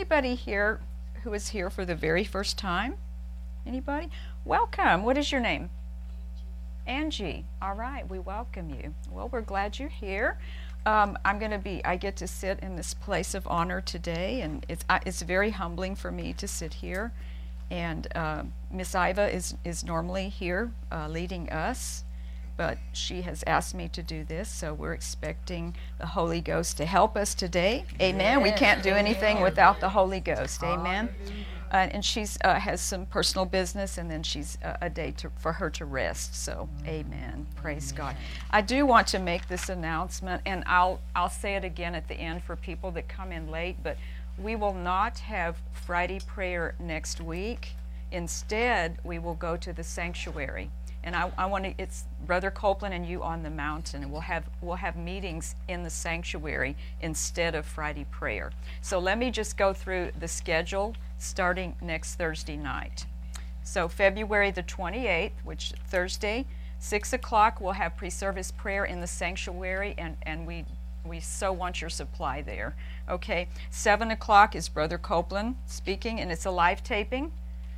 anybody here who is here for the very first time? Anybody? Welcome. What is your name? Angie. All right, we welcome you. Well, we're glad you're here. I get to sit in this place of honor today, and it's very humbling for me to sit here. And Miss Iva is normally here leading us, but she has asked me to do this, so we're expecting the Holy Ghost to help us today. Amen. Yes. We can't do anything without the Holy Ghost. Amen. And she's has some personal business, and then she's a day for her to rest. So, amen. Praise God. I do want to make this announcement, and I'll say it again at the end for people that come in late, but we will not have Friday prayer next week. Instead, we will go to the sanctuary. And I want to, it's Brother Copeland and you on the mountain, and we'll have meetings in the sanctuary instead of Friday prayer. So let me just go through the schedule starting next Thursday night. So February the 28th, which Thursday, 6 o'clock, we'll have pre-service prayer in the sanctuary, and we so want your supply there. Okay, 7 o'clock is Brother Copeland speaking, and it's a live taping.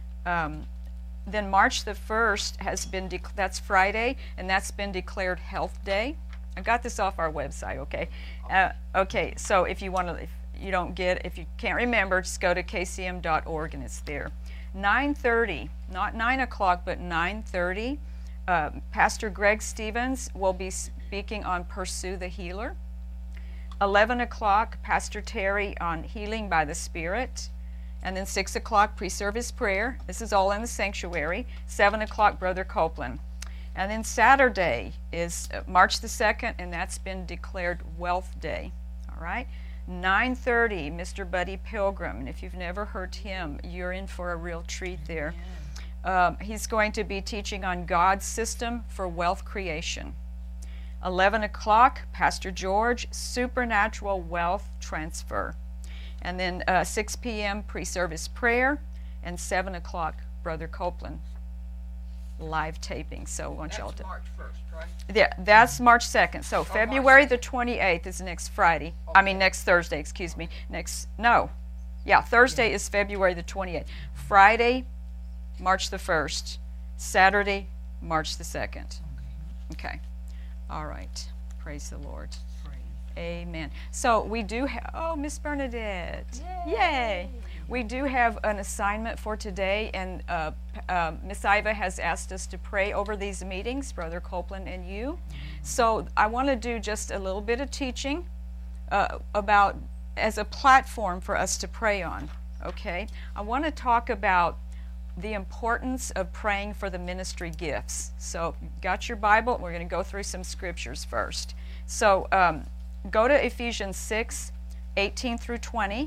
Then March the 1st has been, that's Friday, and that's been declared Health Day. I got this off our website, okay? Okay, so if you want to, if you can't remember, just go to kcm.org and it's there. 9:30, not 9 o'clock, but 9:30, Pastor Greg Stevens will be speaking on Pursue the Healer. 11 o'clock, Pastor Terry on Healing by the Spirit. And then 6 o'clock, pre-service prayer. This is all in the sanctuary. 7 o'clock, Brother Copeland. And then Saturday is March the 2nd, and that's been declared Wealth Day. All right? 9:30, Mr. Buddy Pilgrim. And if you've never heard him, you're in for a real treat there. He's going to be teaching on God's system for wealth creation. 11 o'clock, Pastor George, Supernatural Wealth Transfer. And then 6 p.m. pre-service prayer, and 7 o'clock, Brother Copeland, live taping. So I want y'all to. March 1st, right? Yeah, that's March 2nd. So February the 28th is next Friday. Okay. Next Thursday, excuse me. Thursday is February the 28th. Friday, March the 1st. Saturday, March the 2nd. Okay. All right. Praise the Lord. Amen. So we do have, Miss Bernadette. Yay! We do have an assignment for today, and Miss Iva has asked us to pray over these meetings, Brother Copeland and you. So I want to do just a little bit of teaching about, as a platform for us to pray on, okay? I want to talk about the importance of praying for the ministry gifts. So you've got your Bible. We're going to go through some scriptures first. So, go to Ephesians 6, 18 through 20.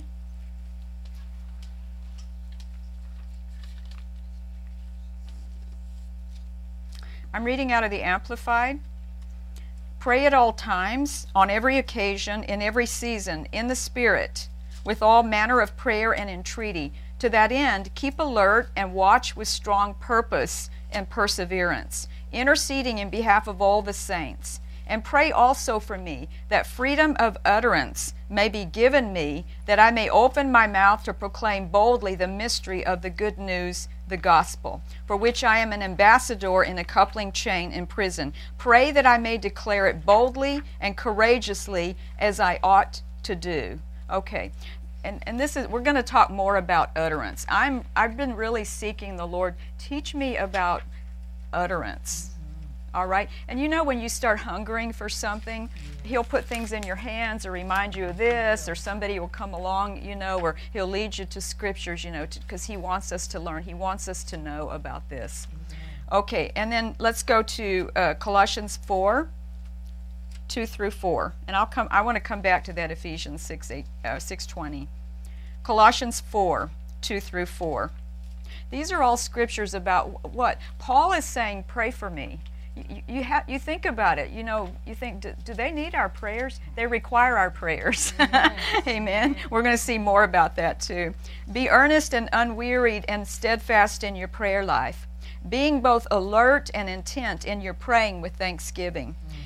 I'm reading out of the Amplified. Pray at all times, on every occasion, in every season, in the Spirit, with all manner of prayer and entreaty. To that end, keep alert and watch with strong purpose and perseverance, interceding in behalf of all the saints. And pray also for me, that freedom of utterance may be given me, that I may open my mouth to proclaim boldly the mystery of the good news, the gospel, for which I am an ambassador in a coupling chain in prison. Pray that I may declare it boldly and courageously as I ought to do. Okay. And this is, we're going to talk more about utterance. I've been really seeking the Lord, teach me about utterance. All right? And you know, when you start hungering for something, He'll put things in your hands or remind you of this, or somebody will come along, you know, or He'll lead you to scriptures, you know, because He wants us to learn. He wants us to know about this. Okay, and then let's go to Colossians 4, 2 through 4. And I want to come back to that Ephesians 6:20. Colossians 4, 2 through 4. These are all scriptures about what? Paul is saying, pray for me. You think about it, you know, you think, do they need our prayers? They require our prayers. Amen. We're going to see more about that too. Be earnest and unwearied and steadfast in your prayer life, being both alert and intent in your praying with thanksgiving.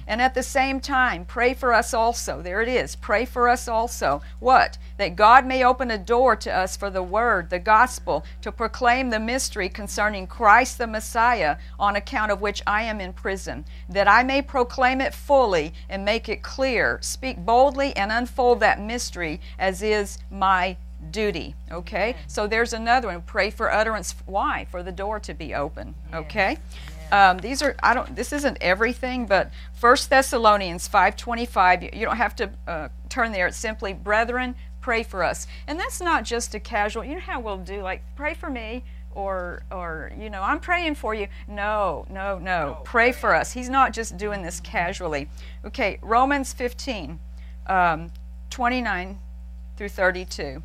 And at the same time, pray for us also. There it is. Pray for us also. What? That God may open a door to us for the word, the gospel, to proclaim the mystery concerning Christ the Messiah, on account of which I am in prison, that I may proclaim it fully and make it clear, speak boldly and unfold that mystery as is my duty. Okay? So there's another one. Pray for utterance. Why? For the door to be open. Okay? These are, this isn't everything, but 1 Thessalonians 5:25, you don't have to turn there. It's simply, brethren, pray for us. And that's not just a casual, you know how we'll do, like, pray for me, or I'm praying for you. No. Pray for us. He's not just doing this casually. Okay, Romans 15, 29 through 32.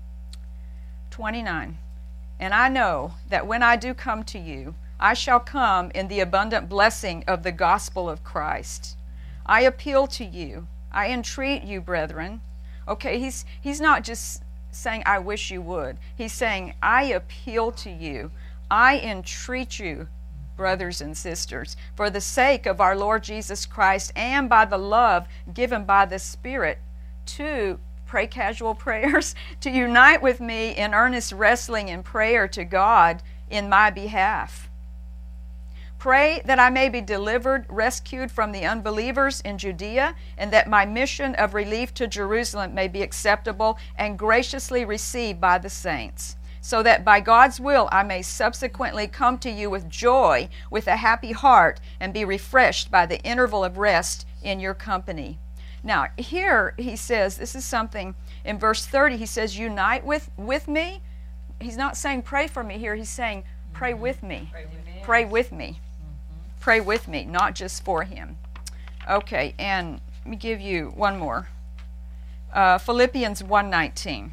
29. And I know that when I do come to you, I shall come in the abundant blessing of the gospel of Christ. I appeal to you. I entreat you, brethren. Okay, he's not just saying, I wish you would. He's saying, I appeal to you. I entreat you, brothers and sisters, for the sake of our Lord Jesus Christ and by the love given by the Spirit, to pray casual prayers, to unite with me in earnest wrestling in prayer to God in my behalf. Pray that I may be delivered, rescued from the unbelievers in Judea, and that my mission of relief to Jerusalem may be acceptable and graciously received by the saints, so that by God's will I may subsequently come to you with joy, with a happy heart, and be refreshed by the interval of rest in your company. Now, here he says, this is something, in verse 30, he says, unite with me. He's not saying pray for me here, he's saying pray with me. Pray with me. Pray with me, not just for him. Okay, and let me give you one more. Philippians 1:19.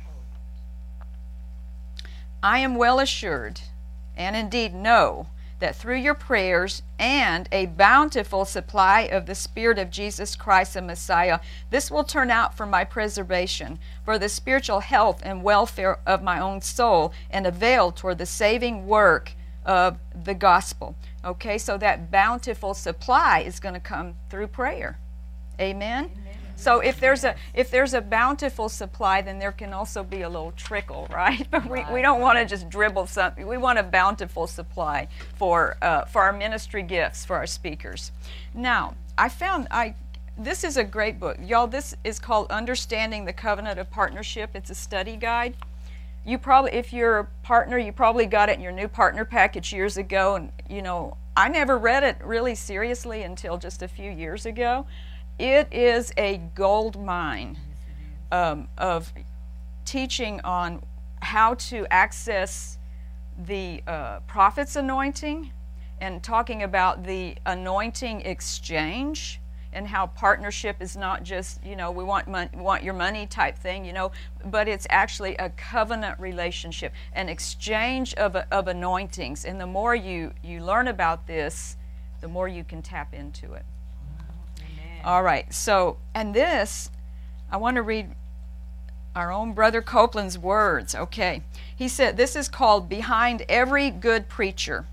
I am well assured, and indeed know, that through your prayers and a bountiful supply of the Spirit of Jesus Christ the Messiah, this will turn out for my preservation, for the spiritual health and welfare of my own soul, and avail toward the saving work of the gospel. Okay, so that bountiful supply is going to come through prayer. Amen? Amen. So if there's a bountiful supply, then there can also be a little trickle, right? But we don't want to just dribble something. We want a bountiful supply for our ministry gifts, for our speakers. Now, this is a great book. Y'all, this is called Understanding the Covenant of Partnership. It's a study guide. You probably, if you're a partner, you probably got it in your new partner package years ago. And, I never read it really seriously until just a few years ago. It is a gold mine of teaching on how to access the prophet's anointing, and talking about the anointing exchange, and how partnership is not just, we want your money type thing, but it's actually a covenant relationship, an exchange of anointings. And the more you learn about this, the more you can tap into it. Amen. All right, so, and this, I want to read our own Brother Copeland's words. Okay, he said, this is called Behind Every Good Preacher.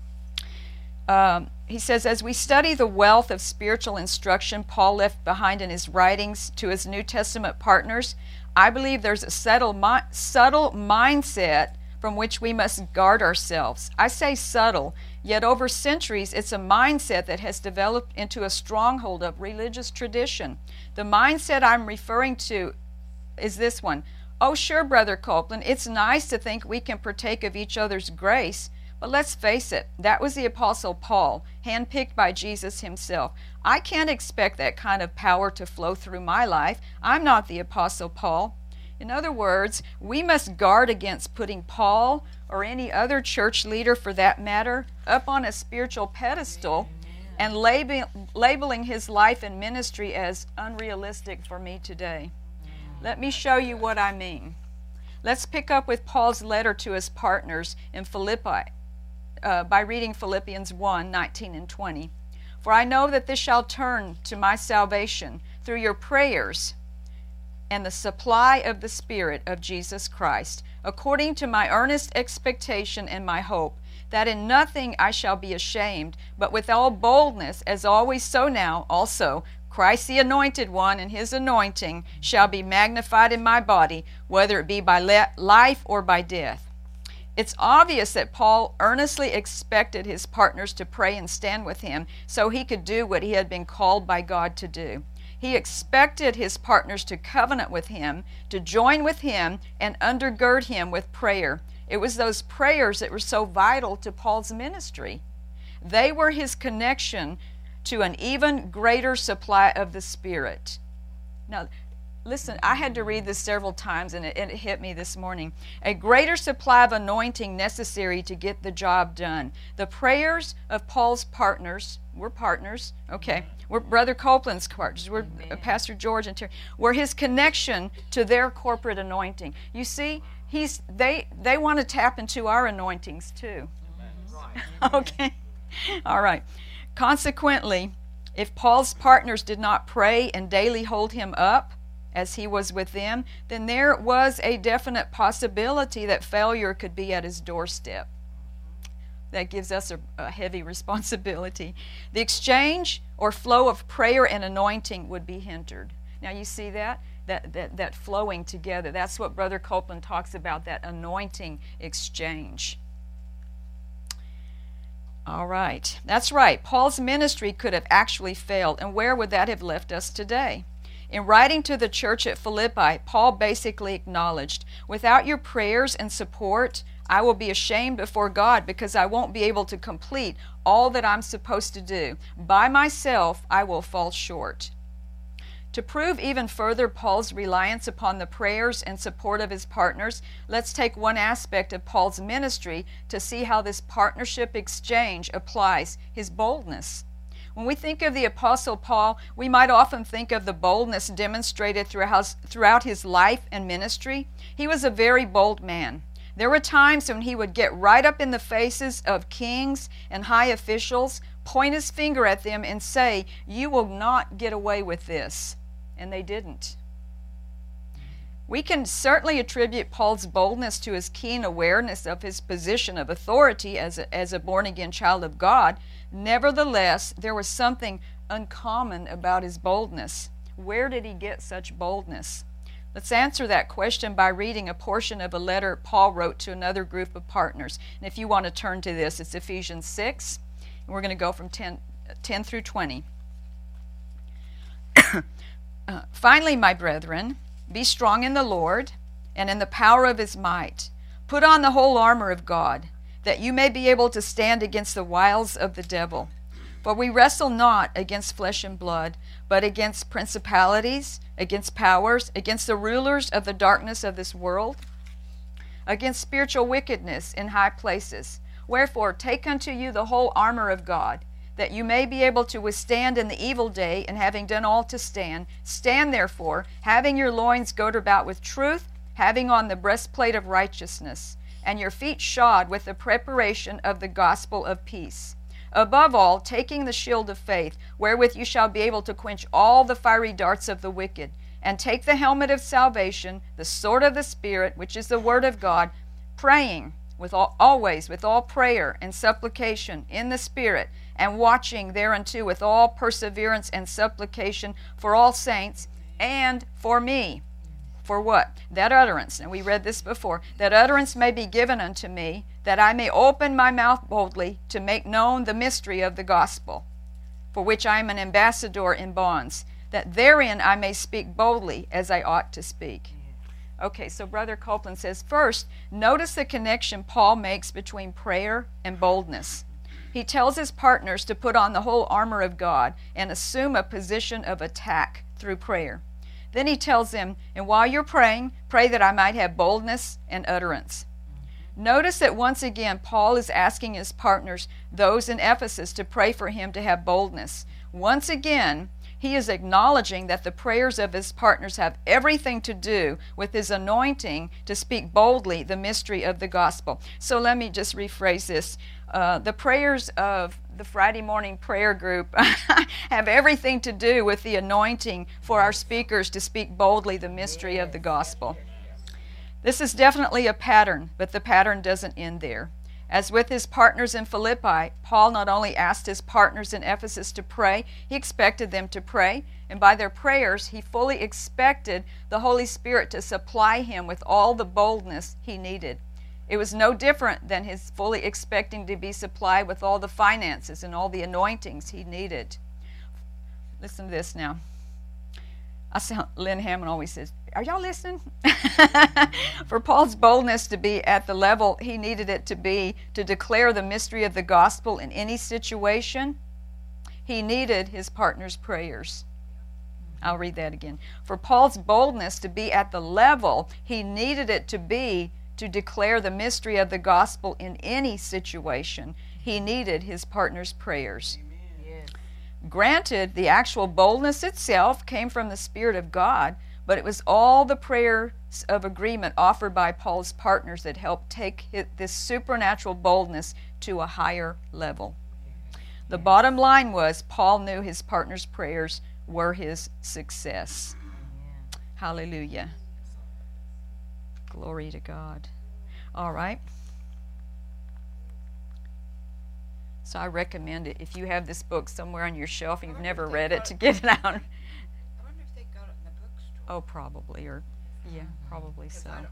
He says, as we study the wealth of spiritual instruction Paul left behind in his writings to his New Testament partners, I believe there's a subtle mindset from which we must guard ourselves. I say subtle, yet over centuries it's a mindset that has developed into a stronghold of religious tradition. The mindset I'm referring to is this one. Oh, sure, Brother Copeland, it's nice to think we can partake of each other's grace. But let's face it, that was the Apostle Paul, handpicked by Jesus himself. I can't expect that kind of power to flow through my life. I'm not the Apostle Paul. In other words, we must guard against putting Paul, or any other church leader for that matter, up on a spiritual pedestal and labeling his life and ministry as unrealistic for me today. Let me show you what I mean. Let's pick up with Paul's letter to his partners in Philippi. By reading Philippians 1:19 and 20. For I know that this shall turn to my salvation through your prayers. and the supply of the Spirit of Jesus Christ, according to my earnest expectation and my hope, that in nothing I shall be ashamed, but with all boldness, as always so now also, Christ the Anointed One and His anointing shall be magnified in my body, whether it be by life or by death. It's obvious that Paul earnestly expected his partners to pray and stand with him so he could do what he had been called by God to do. He expected his partners to covenant with him, to join with him, and undergird him with prayer. It was those prayers that were so vital to Paul's ministry. They were his connection to an even greater supply of the Spirit. Now, listen, I had to read this several times, and it hit me this morning. A greater supply of anointing necessary to get the job done. The prayers of Paul's partners, we're partners, okay, we're Brother Copeland's partners, we're Pastor George and Terry, were his connection to their corporate anointing. You see, they want to tap into our anointings too. Okay, all right. Consequently, if Paul's partners did not pray and daily hold him up as he was with them, then there was a definite possibility that failure could be at his doorstep. That gives us a heavy responsibility. The exchange or flow of prayer and anointing would be hindered. Now you see that flowing together. That's what Brother Copeland talks about, that anointing exchange. All right. That's right. Paul's ministry could have actually failed, and where would that have left us today? In writing to the church at Philippi, Paul basically acknowledged, without your prayers and support, I will be ashamed before God because I won't be able to complete all that I'm supposed to do. By myself, I will fall short. To prove even further Paul's reliance upon the prayers and support of his partners, let's take one aspect of Paul's ministry to see how this partnership exchange applies his boldness. When we think of the Apostle Paul, we might often think of the boldness demonstrated throughout his life and ministry. He was a very bold man. There were times when he would get right up in the faces of kings and high officials, point his finger at them and say, "You will not get away with this." And they didn't. We can certainly attribute Paul's boldness to his keen awareness of his position of authority as a born-again child of God. Nevertheless, there was something uncommon about his boldness. Where did he get such boldness? Let's answer that question by reading a portion of a letter Paul wrote to another group of partners. And if you want to turn to this, it's Ephesians 6, and we're going to go from 10 through 20. Finally, my brethren, be strong in the Lord and in the power of his might. Put on the whole armor of God, that you may be able to stand against the wiles of the devil. For we wrestle not against flesh and blood, but against principalities, against powers, against the rulers of the darkness of this world, against spiritual wickedness in high places. Wherefore, take unto you the whole armor of God, that you may be able to withstand in the evil day, and having done all to stand, stand therefore, having your loins girt about with truth, having on the breastplate of righteousness, and your feet shod with the preparation of the gospel of peace. Above all, taking the shield of faith, wherewith you shall be able to quench all the fiery darts of the wicked, and take the helmet of salvation, the sword of the Spirit, which is the word of God, praying always with all prayer and supplication in the Spirit, and watching thereunto with all perseverance and supplication for all saints, and for me. For what? That utterance, and we read this before, that utterance may be given unto me, that I may open my mouth boldly to make known the mystery of the gospel, for which I am an ambassador in bonds, that therein I may speak boldly as I ought to speak. Okay, so Brother Copeland says, first, notice the connection Paul makes between prayer and boldness. He tells his partners to put on the whole armor of God and assume a position of attack through prayer. Then he tells them, and while you're praying, pray that I might have boldness and utterance. Notice that once again, Paul is asking his partners, those in Ephesus, to pray for him to have boldness. Once again, He is acknowledging that the prayers of his partners have everything to do with his anointing to speak boldly the mystery of the gospel. So let me just rephrase this. The prayers of the Friday morning prayer group have everything to do with the anointing for our speakers to speak boldly the mystery of the gospel. This is definitely a pattern, but the pattern doesn't end there. As with his partners in Philippi, Paul not only asked his partners in Ephesus to pray, he expected them to pray, and by their prayers, he fully expected the Holy Spirit to supply him with all the boldness he needed. It was no different than his fully expecting to be supplied with all the finances and all the anointings he needed. Listen to this now. Lynn Hammond always says, are y'all listening? For Paul's boldness to be at the level he needed it to be to declare the mystery of the gospel in any situation, he needed his partner's prayers. I'll read that again. For Paul's boldness to be at the level he needed it to be to declare the mystery of the gospel in any situation, he needed his partner's prayers. Granted, the actual boldness itself came from the Spirit of God, but it was all the prayers of agreement offered by Paul's partners that helped take this supernatural boldness to a higher level. The bottom line was Paul knew his partner's prayers were his success. Hallelujah. Glory to God. All right. So I recommend it if you have this book somewhere on your shelf and you've never read it to get it out. I wonder if they got it in the bookstore. Oh, probably, or yeah, probably so. I don't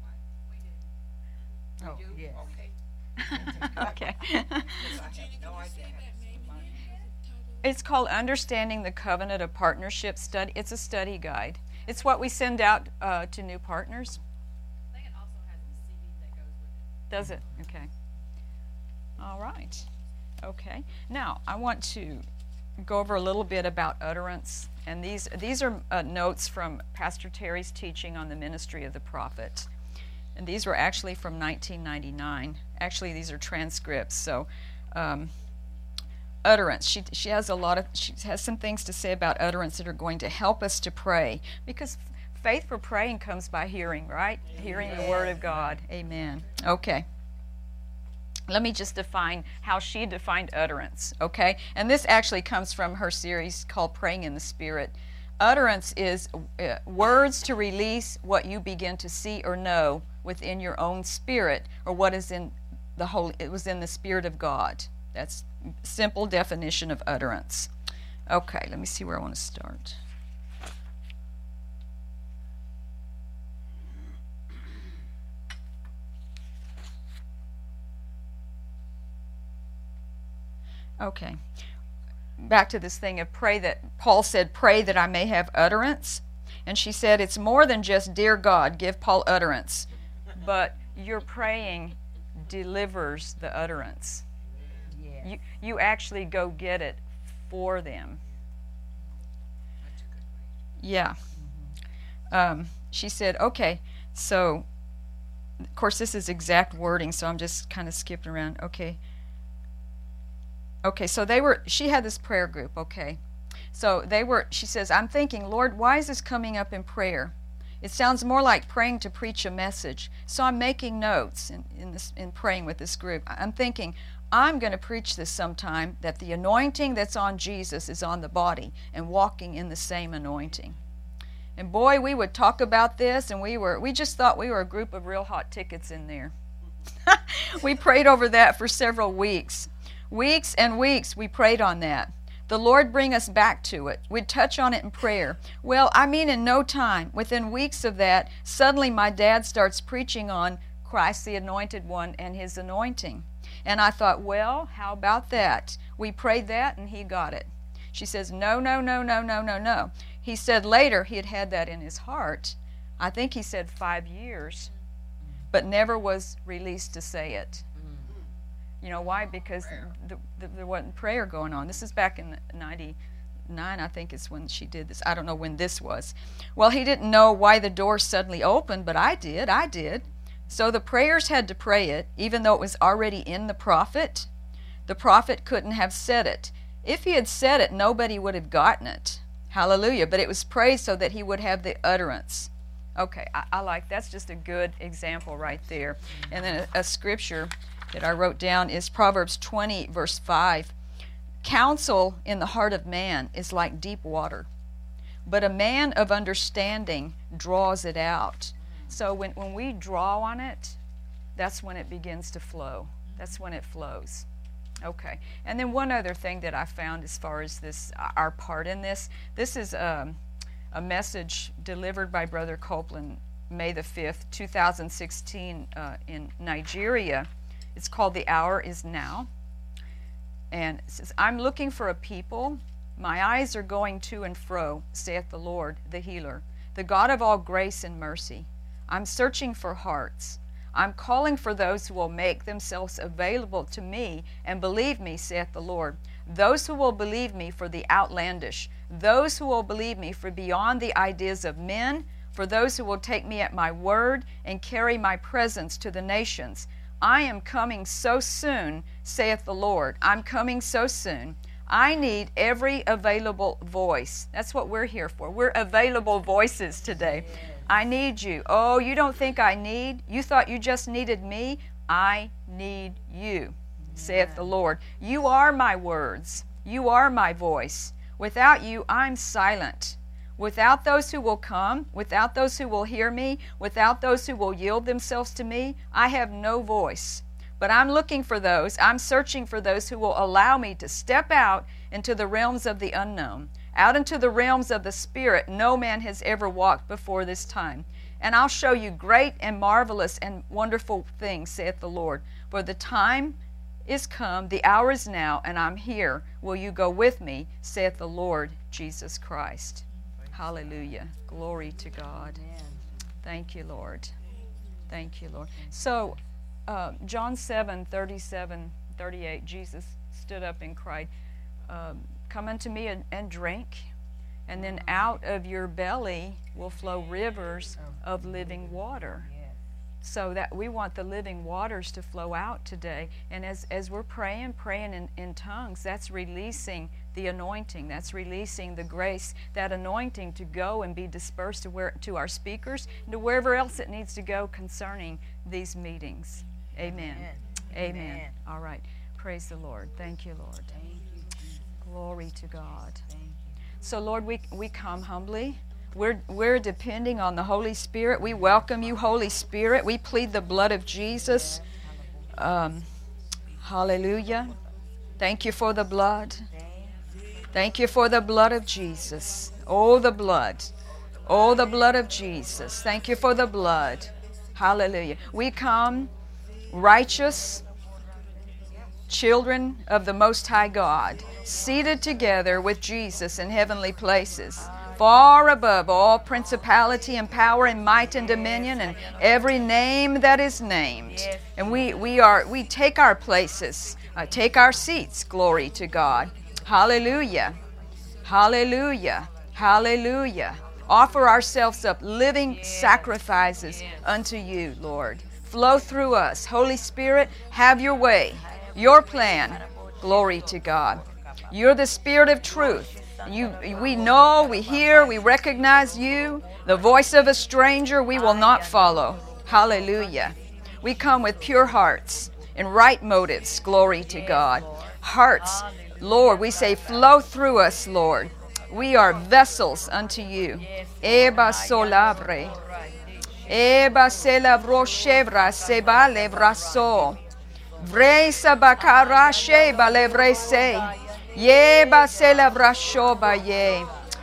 know where we do. yes. Okay. Okay. I have no idea. It's called Understanding the Covenant of Partnership Study. It's a study guide. It's what we send out to new partners. I think it also has the CD that goes with it. Does it? Okay. All right. Okay. Now, I want to go over a little bit about utterance. And these are notes from Pastor Terry's teaching on the ministry of the prophet. And these were actually from 1999. Actually, these are transcripts. So, utterance. She has some things to say about utterance that are going to help us to pray. Because faith for praying comes by hearing, right? Amen. Hearing the Word of God. Amen. Okay. Let me just define how she defined utterance, okay? And this actually comes from her series called Praying in the Spirit. Utterance is words to release what you begin to see or know within your own spirit, or what is in it was in the Spirit of God. That's simple definition of utterance. Okay, let me see where I want to start. Okay, back to this thing of pray that Paul said, pray that I may have utterance. And she said, it's more than just, dear God, give Paul utterance. But your praying delivers the utterance. Yes. You actually go get it for them. Yeah. She said, okay, so, of course, this is exact wording, so I'm just kind of skipping around. Okay, so she had this prayer group, okay. So she says, I'm thinking, Lord, why is this coming up in prayer? It sounds more like praying to preach a message. So I'm making notes in praying with this group. I'm thinking, I'm going to preach this sometime, that the anointing that's on Jesus is on the body and walking in the same anointing. And boy, we would talk about this, and we just thought we were a group of real hot tickets in there. We prayed over that for several weeks. Weeks and weeks we prayed on that. The Lord bring us back to it. We'd touch on it in prayer. Well, I mean, in no time, within weeks of that, suddenly my dad starts preaching on Christ the Anointed One and His anointing. And I thought, well, how about that? We prayed that and he got it. She says, no. He said later he had that in his heart. I think he said 5 years, but never was released to say it. You know why? Because there wasn't prayer going on. This is back in 99, I think is when she did this. I don't know when this was. Well, he didn't know why the door suddenly opened, but I did. So the prayers had to pray it, even though it was already in the prophet. The prophet couldn't have said it. If he had said it, nobody would have gotten it. Hallelujah. But it was praise so that he would have the utterance. Okay, I like, that's just a good example right there. And then a scripture that I wrote down is Proverbs 20, verse 5. Counsel in the heart of man is like deep water, but a man of understanding draws it out. So when we draw on it, that's when it begins to flow. That's when it flows. Okay. And then one other thing that I found as far as this, our part in this is a message delivered by Brother Copeland May the 5th, 2016 in Nigeria. It's called The Hour Is Now. And it says, I'm looking for a people. My eyes are going to and fro, saith the Lord, the healer, the God of all grace and mercy. I'm searching for hearts. I'm calling for those who will make themselves available to me and believe me, saith the Lord. Those who will believe me for the outlandish, those who will believe me for beyond the ideas of men, for those who will take me at my word and carry my presence to the nations. I am coming so soon, saith the Lord. I'm coming so soon. I need every available voice. That's what we're here for. We're available voices today. I need you. Oh, you don't think I need? You thought you just needed me? I need you, saith the Lord. You are my words. You are my voice. Without you, I'm silent. Without those who will come, without those who will hear me, without those who will yield themselves to me, I have no voice. But I'm looking for those, I'm searching for those who will allow me to step out into the realms of the unknown, out into the realms of the Spirit no man has ever walked before this time. And I'll show you great and marvelous and wonderful things, saith the Lord. For the time is come, the hour is now, and I'm here. Will you go with me, saith the Lord Jesus Christ. Hallelujah. Glory to God. Thank you, Lord. Thank you, Lord. So, John 7:37-38, Jesus stood up and cried, come unto me and drink, and then out of your belly will flow rivers of living water. So that we want the living waters to flow out today. And as we're praying in tongues, that's releasing the anointing. That's releasing the grace, that anointing to go and be dispersed to our speakers and to wherever else it needs to go concerning these meetings. Amen. Amen. All right. Praise the Lord. Thank you, Lord. Glory to God. So, Lord, we come humbly. We're depending on the Holy Spirit. We welcome you, Holy Spirit. We plead the blood of Jesus. Hallelujah. Thank you for the blood. Thank you for the blood of Jesus. Oh, the blood. Oh, the blood of Jesus. Thank you for the blood. Hallelujah. We come righteous children of the Most High God, seated together with Jesus in heavenly places, far above all principality and power and might and dominion and every name that is named. And we take our places, take our seats. Glory to God. Hallelujah. Hallelujah. Hallelujah. Offer ourselves up living sacrifices unto you, Lord. Flow through us. Holy Spirit, have your way, your plan. Glory to God. You're the Spirit of truth. We know, we hear, we recognize you. The voice of a stranger we will not follow. Hallelujah. We come with pure hearts and right motives. Glory to God. Hearts, Lord, we say, flow through us, Lord. We are vessels unto you. Eba solabre. Eba selabro shevra seba levraso. Vresa bakara sheba levrese. Yeba selabra shoba ye.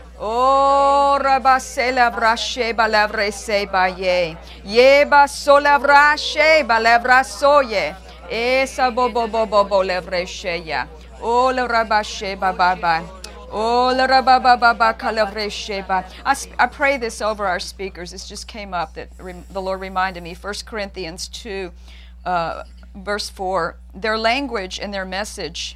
Oh, raba selabra sheba levrese ba ye. Yeba solavra sheba levrasoye. Esa bobo bobo levresheya. Oh, la raba sheba baba. Oh, la raba baba kalavre. I pray this over our speakers. This just came up that the Lord reminded me. 1 Corinthians 2, verse 4. Their language and their message.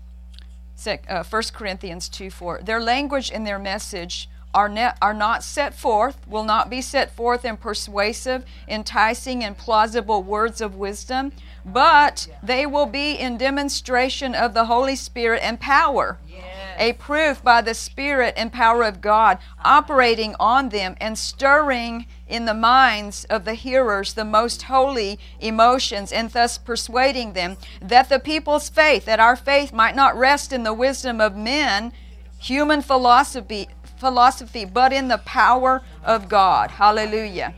1 Corinthians 2:4. Their language and their message are not set forth, will not be set forth in persuasive, enticing, and plausible words of wisdom, but they will be in demonstration of the Holy Spirit and power. a proof by the Spirit and power of God operating on them and stirring in the minds of the hearers the most holy emotions, and thus persuading them that the people's faith, that our faith might not rest in the wisdom of men, human philosophy, but in the power of God. Hallelujah.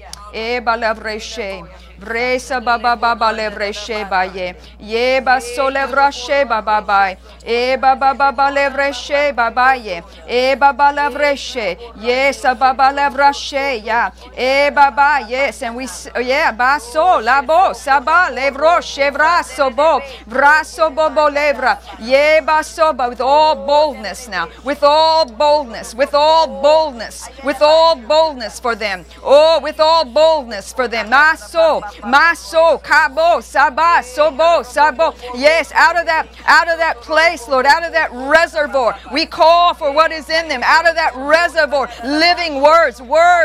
Bresa baba baba levreshe baye. Ye baso levrashe baba bay. E baba baba levreshe baba ye. E baba levreshe. Yes, baba levrashe ya. E baba yes, and we baso labo saba levroshe vraso bo vraso bobo levra. Ye baso with all boldness now, with all boldness, with all boldness, with all boldness for them. Oh, with all boldness for them. Maso, kabo, saba, sobo, sabo. Yes, out of that place, Lord, out of that reservoir, we call for what is in them. Out of that reservoir, living words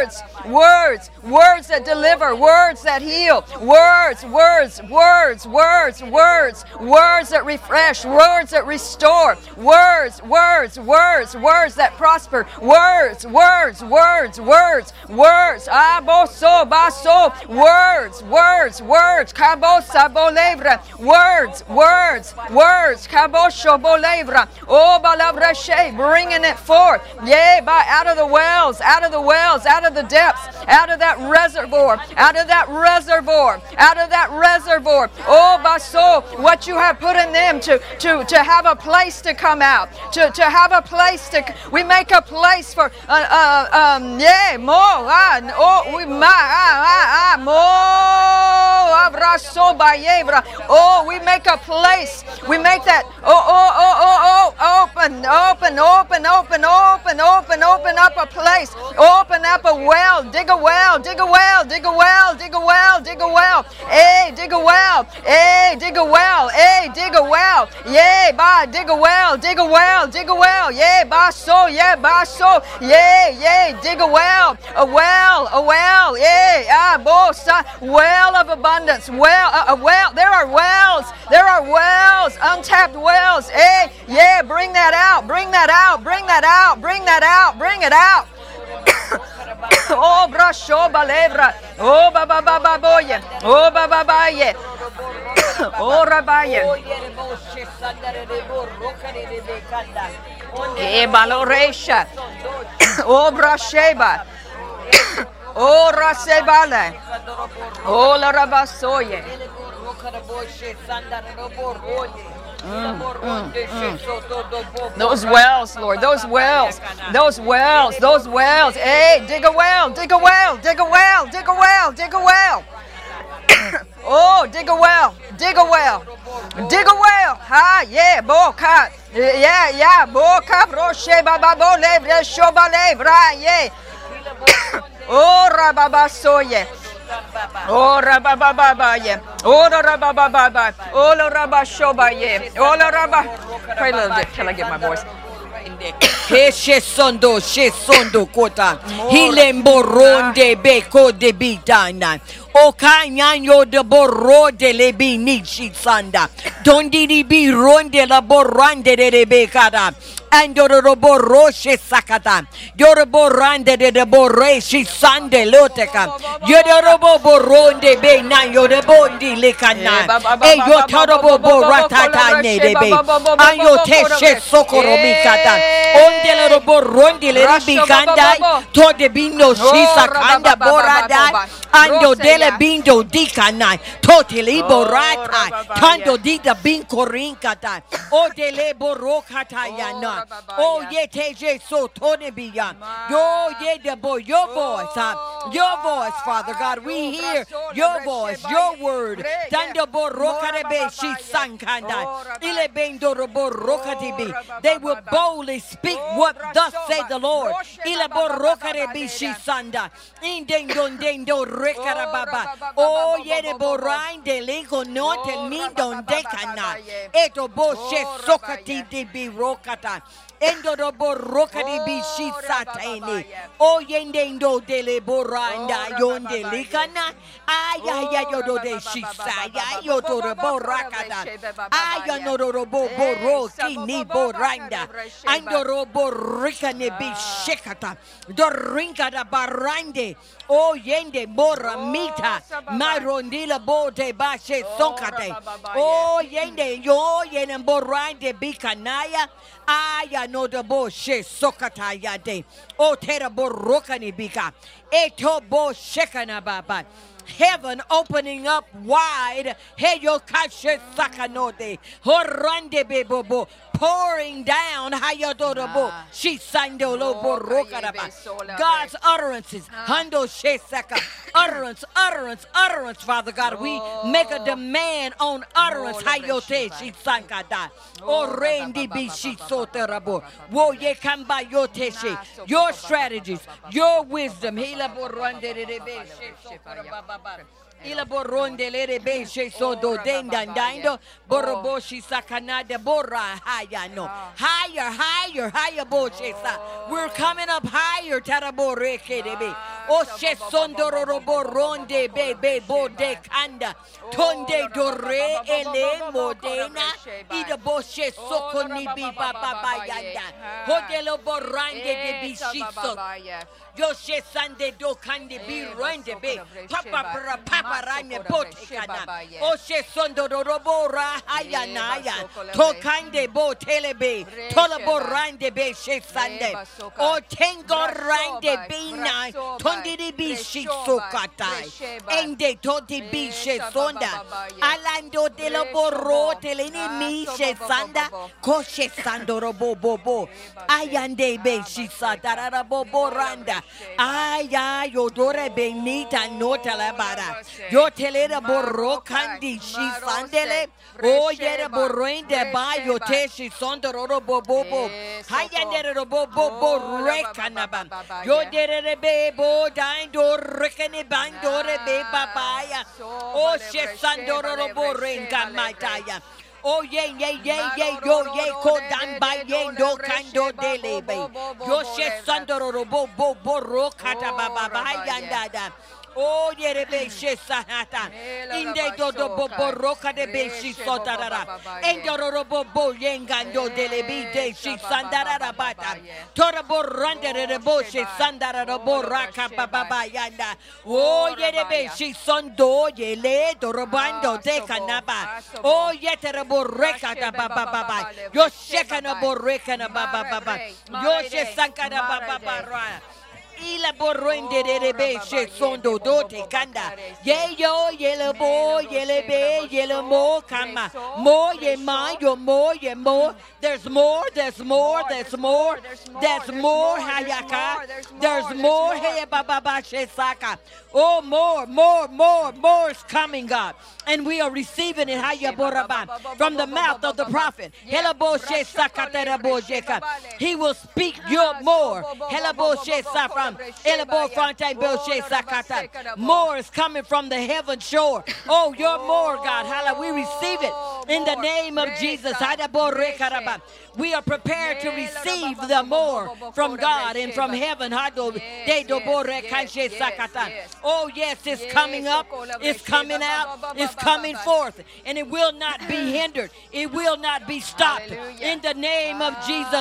that deliver, words that heal, words that refresh, words that restore, words that prosper, words, aboso, baso, words, kabo sabo levra, words, kabo shobo levra, oh balavra she, bringing it forth, out of the wells, out of the depths, out of that reservoir, oh baso, what you have put in them to have a place to come out, to have a place to, we make a place for, oh, we make a place. We make that open up a place. Open up a well. Dig a well. Hey, dig a well. Hey, dig a well. Yeah, ba, dig a well. Yeah, baso. Yeah, dig a well. A well. Yeah, bosa. Well of abundance. There are wells, untapped wells. Hey, yeah, bring that out. Bring it out. Oh, brasho balevra. Oh, baba boye. Oh, baba baye. Oh, rabaye. Eh, baloresha. Oh, brasheba. Oh, rasebale. Oh, la rabasoye. Those wells, Lord, those wells. Hey, dig a well. Oh, dig a well. Ha, yeah, boka. Yeah, boka, broshe, baba, bo, levre, shoba, levra, yeah. Oh, rababasoye. Oh, rabababaye. Oh, rabababa. Oh, rabashobaye. Oh, rabba. Pray a little bit till I get my voice. Shesondo kota hilemboronde beko de bitana o kanyanyo de borro de lebi nichi sanda dondi di bi ronde la borrande de bekada andoro borroche sakata yoro borrande de borre shi sande loteka yoro borronde be na yoro bondi lekana e yo torobo borratata ne de be ayo teshe sokoro mikata ondele borrondi le bikanda to de bindo shisa kanda borada ando dele bindo dikana totally borata kando dida binko rinkata o dele borokata yana oh yete je so tone biya yo ye the boy your voice Father God, we hear your voice, your word dando borokare be shi sankanda ile bendo borokati be they will boldly speak what thus say the Lord ile borokare be shi sanda indendo rekarababa oh ye de borande lego note mindon dekana eto boshe sokati de bi rokata Endoro boroka di bishi satene. O yendendo dele boranda yonde likana. Aya yodo de shisa. Ya yodo de borakada. Aya noro boro kini boranda. Andoro borika ne bishikata. Dorinka da barande. O yende bora mita. Marondila bote bashe sonkate. O yende yo yene borande bikanaya. Aya no de bo she sokata yade. O tera borokani bika. Eto bo shekana baba. Heaven opening up wide. Hey yo kashe sakanote. Horande bebobo. Pouring down hayadorabo. She sando lo borokaraba. God's utterances. Hando she saka. Utterance, utterance, utterance, Father God. We make a demand on utterance. Hayote she sankada. O rendi bi she soterabo. Wo ye kamba yote she. Your strategies, your wisdom. Hila borande rebe she sokaraba. Ila boronde lere beshe sodo dendandando boroboshi sakanada borra haya no higher boshe sa. We're coming up higher taraboreke debe. Oshe sondoro boronde bebe bode kanda tonde dore ele modena ida boshe sokoni bi baba yanda hodelo borande de bishiso. Yoshe sande do kande bi rende be papa rane bote kana oshe sondo robo ra hayanaya to kande bo telebe tolabo rande be she sande o tengo rande bina tondi bi shiso katai ende toti bi she sonda alando de lo borro teleni mi she sanda koshe sando robo bobo ayande be shisa darara bobo randa. Ay, ay, odore benita nota la bara. Yo telera borro kandi shi sandele. O yere borrende ba yo te shi sondoro bobo. Hayandere bobo rekanaba. Yo dere bebo daindo rekane bandore be babaya. O she sandoro borrenga mataya. Oh ye yo ko damba ye do kando delebe yo she sandoro bo ro kata baba yanda da. Oh yerebe she sanata inde do bo roka de be shi sotarara endoro bo yengando delebi de shi sandarara bata tora bo rande de bo she sandara bo raka baba yanda. Oh yerebe shi sondo yele dorobando de kanaba. Oh yetere bo reka da baba yo shekana bo reka na baba yo she sankara baba ila borrende de be she sondo dote kanda ye yo yele bo yele be yele mo kama mo ye ma yo mo ye mo. There's more hayaka. There's more hey baba she saka. Oh more is coming, God, and we are receiving it haya boraba from the mouth of the prophet. Helabo she sakatera bojeka. He will speak your more. Helabo she safram. More is coming from the heaven shore. Oh, your more, God. Hallelujah. We receive it in the name of Jesus. We are prepared to receive the more from God and from heaven. Oh, yes, it's coming up. It's coming out. It's coming forth. And it will not be hindered. It will not be stopped. In the name of Jesus.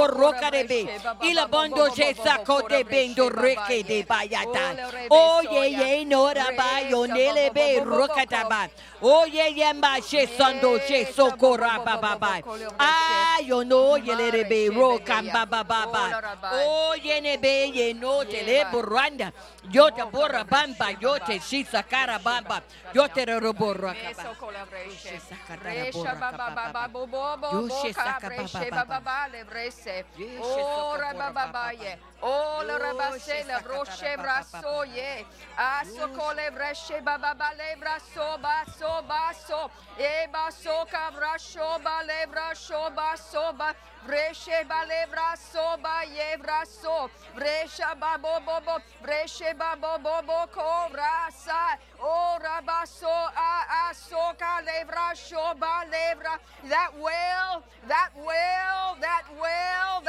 Oh ye no rabayo nele be rokataba. Oh ye yamba she sando she sokora baba. Ah yo no yele be rokamba baba. Oh ye ne be ye no tele buranda. Yote bora bamba yote shisa kara bamba yote robora kaba. Oh, la rabase la broche brasso ye. Aso cole bresce bababa le brasso basso. E basso cabrascio ba le brascio basso ba. Bresce ba le brasso ba ye brasso. Brescia ba bobo. Bresce ba bobo cobrasa. Oh, rabasso a soca le brascio ba le bra. That well.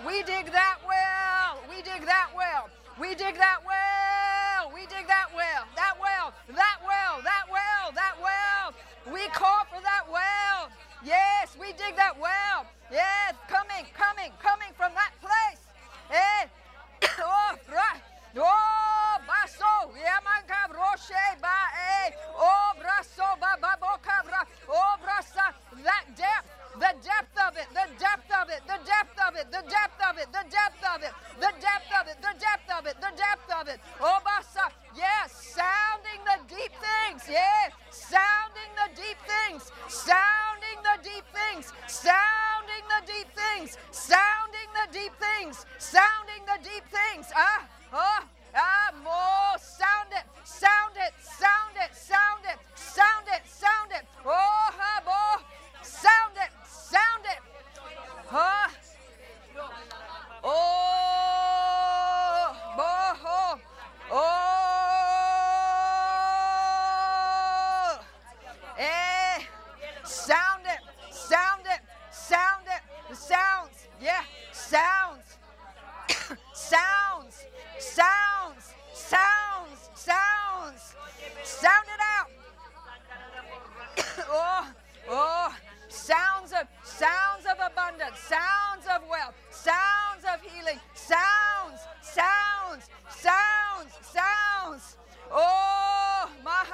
We dig that well. We dig that well. We dig that well. We dig that well. That well. That well. That well. That well. We call for that well. Yes, we dig that well. Yes, coming from that place. Oh, right. Oh, baso. Yamanka roche ba e. Oh, braso ba ba boka bra. Oh, brasa. That depth. The depth of it. The depth of it. The depth of it. The depth of it. The depth of it. The depth of it. The depth of it. The depth of it. Oh, basa. Yes, sounding the deep things. Yeah, sounding the deep things. Sounding the deep things. Sounding the deep things. Sounding the deep things. Sounding the deep things. More. Sound it. Sound it. Sound it. Sound it. Sound it. Sound it. Oh, more. Sound it. Sound it. Oh. Sound it. Sound it. Sound it. The sounds. Yeah. Sounds. Sounds. Sounds. Sounds. Sounds. Sound it out. Sounds of abundance, sounds of wealth, sounds of healing, sounds. Oh,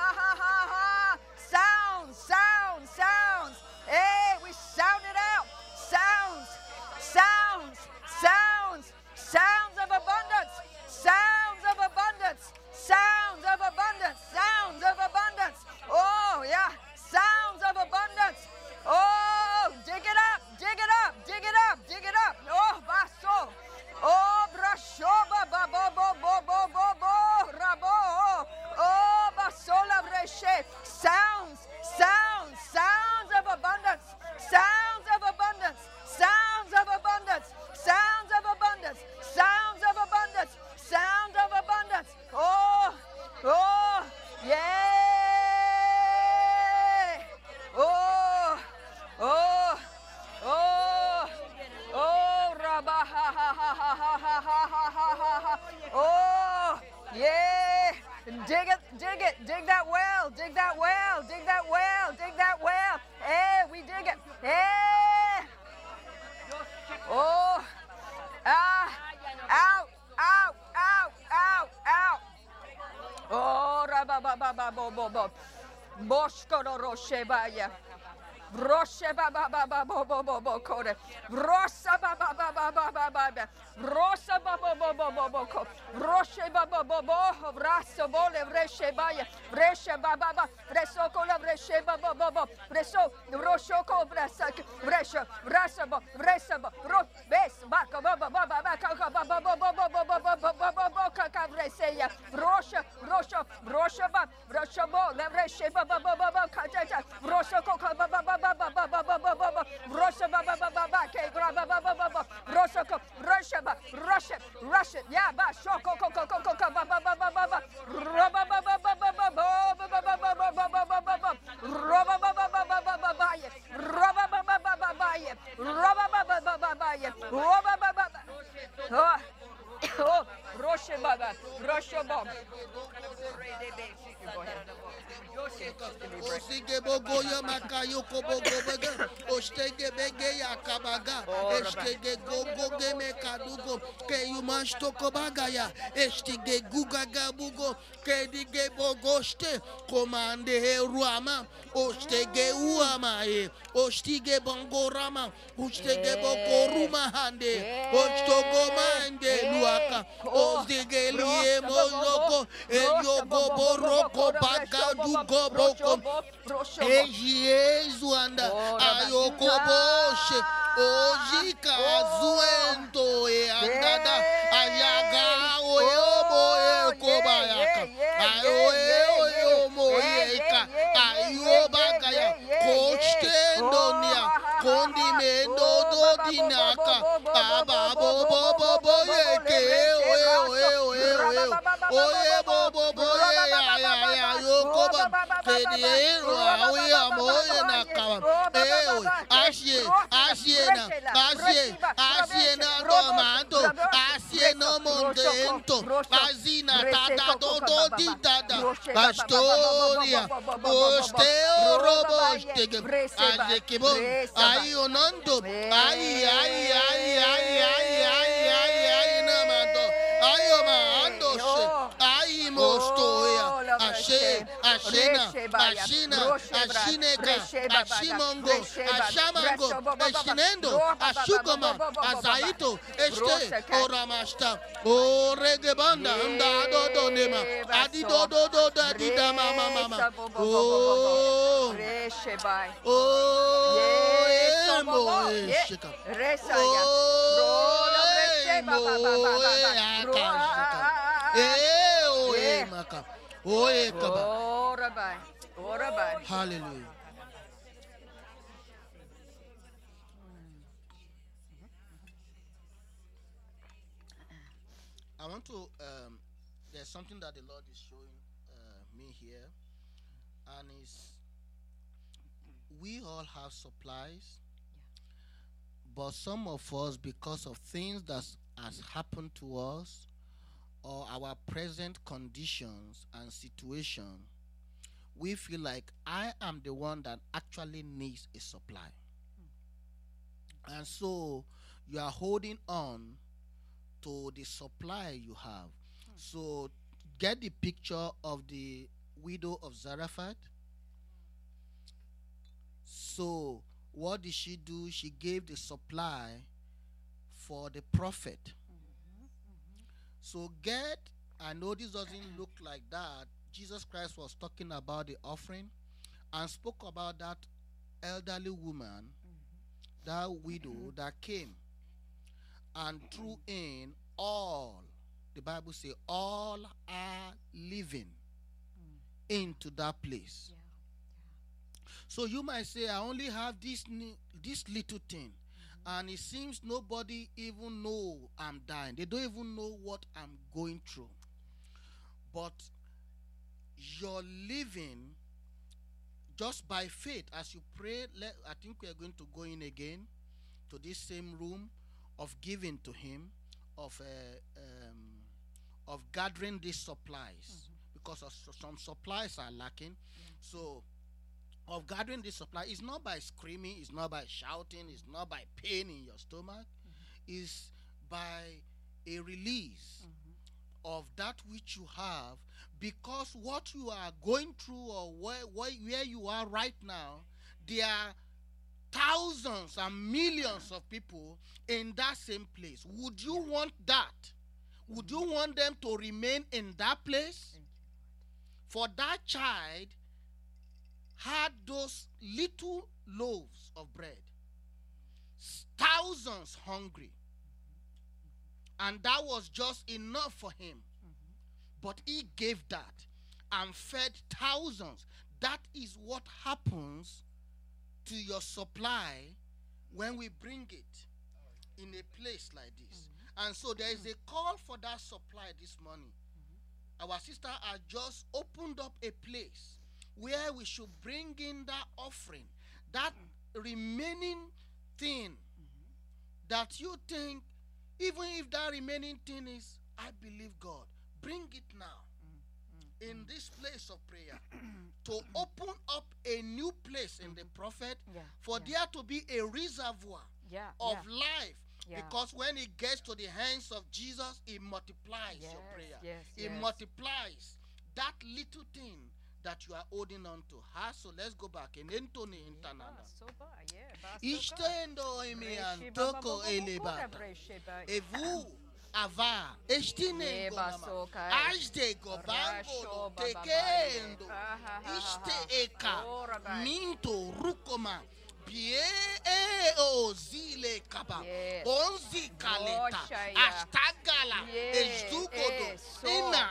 sounds. Hey, we sound it out. Sounds of abundance, sounds of abundance, sounds of abundance, sounds of abundance. Oh, yeah, sounds of abundance. Oh, dig it up, dig it up, dig it up, dig it up. Oh, baso. Oh, brashoba, ba, bo, bo, bo, bo, bo, bo, rabo. Oh, basola, breshe. Sounds of abundance, sounds of abundance, sounds of abundance, sounds of abundance, sounds of abundance, sounds of abundance. Oh, yeah. Rabba, ha, ha, ha, ha, ha, ha, ha, ha, ha, ha. Oh, yeah. Dig that well, dig that well, dig that well, dig that well. Hey, we dig it. Hey. Oh, out. Oh, rabba, ba, ba, ba, bo, bo, bo. Boshkoro roshe baya. Roshe ba ba ba ba bo bo bo bo kore. Rosa ba ba ba ba ba ba ba. Rosa ba bo bo bo bo bo ko. Roshe ba bo bo bo. Vraso bole vreshe baya. Vreshe ba ba ba. Vreso kola vreshe ba bo bo bo. Vreso rosho ko vrasa. Vreshe vrasa bo vresa bo. Ro bes ba ko ba ba ba ba ka ka ba ba ba ba ba ba ba ba ba ba ba ka ka vreseya. Rosha ba vrasho bo vreshe ba ba ba ba ka ta ta. Rosho ko ka ba ba ba ba ba ba ba ba ba ba ba. Rosha ba ba ba ba ba ke gra ba ba ba ba ba. Rosho ko Russia ba rush it yeah ba shoko ko ba ba ba ba ba ba. Ro ba ba ba ba ba ba ba ba ba ba ba ba ba ba ba ba. Ro ba ba ba ba ba ba ba ba ye. Ro ba ba ba ba ba ba ye. Ro ba ba ba ba ba ba ye. Ro ba ba ba. Oh, Roshe Baba, Roshe Bob. Osige bogoya makayo kobogobaga, ostege bege yakabaga, estege gogoge mekadugo, ke yumasto kobagaya, estige gugaga bugo, ke dige bogoste, komande heruama, ostege uamae, ostige bongorama, ostege bokoruma hande, ostogo mande luaka, ostige liye mozoko, elyogo boroko bagadu goboko, ejezuanda, ayokoboshe, ojika zuento e andada, ayaga oyobo e kobayaka, ayoe moyeka, ayobagaya, kostendonia, kondimendo dodinaka, ababo bobo yeke, oye bobo ya yokoba, Pastoria, Osteo Robosteg, Azekibon, Ayonondo, Namando, Ayomando, Aymostoya, Ashena, Ashinega, Ashimongo, Ashamango, Ashinendo, Ashugoma, Azaito, Este, Oramasta, Oregebanda, Dado Nema, Adido, Dida Mama, Hallelujah. I want to, there's something that the Lord is showing me here, and is we all have supplies, but some of us, because of things that has happened to us or our present conditions and situation, we feel like I am the one that actually needs a supply. And so you are holding on to the supply you have. So get the picture of the widow of Zarephath. So what did she do? She gave the supply for the prophet. So I know this doesn't look like that. Jesus Christ was talking about the offering and spoke about that elderly woman, that widow that came and threw in all, the Bible says, all are living into that place. So you might say, I only have this little thing, and it seems nobody even know I'm dying. They don't even know what I'm going through. But you're living just by faith. As you pray, I think we are going to go in again to this same room of giving to him, of gathering these supplies, because some supplies are lacking. So of gathering this supply is not by screaming, it's not by shouting, it's not by pain in your stomach, it's by a release of that which you have, because what you are going through or where you are right now, there are thousands and millions of people in that same place. Would you want that? Would you want them to remain in that place? For that child had those little loaves of bread, thousands hungry, and that was just enough for him. But he gave that and fed thousands. That is what happens to your supply when we bring it in a place like this. And so there is a call for that supply this morning. Our sister has just opened up a place where we should bring in that offering, that remaining thing that you think, even if that remaining thing is, I believe God, bring it now in this place of prayer to open up a new place in the prophet, for there to be a reservoir of life. Because when it gets to the hands of Jesus, it multiplies your prayer. It multiplies that little thing that you are holding on to. So let's go back. In Antony Intanana. Ishtendo emi antoko elebata. Evu ava. Estine gomama. Ajde gobango tekendo. Ishte eka. Minto rukoma. Bie o zile kaba. Bonzi kaleta. Astagala. Estukodo. Ina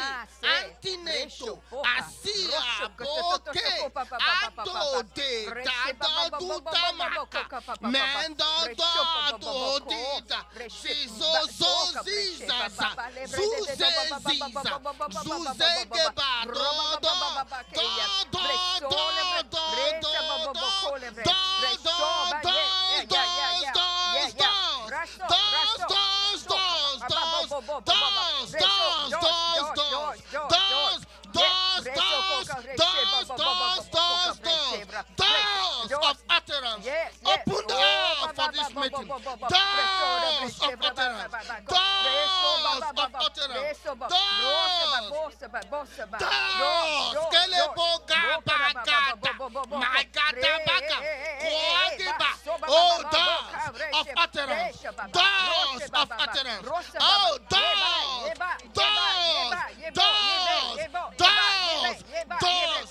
antineto. Asia bote. Ado de dada dudamaka. Mendo do dita. Zizo zizaza. Zuze ziza. Zuze geba dodo. Dodo utterance. Yes, yes. Open the door for this meeting. Doors of utterance. Doors of utterance. Doors. Kelebo gaba gada. Magada baka. Koadiba. Oh, doors of utterance. Doors of utterance. Oh, doors. Doors. Doors. Doors. Doors.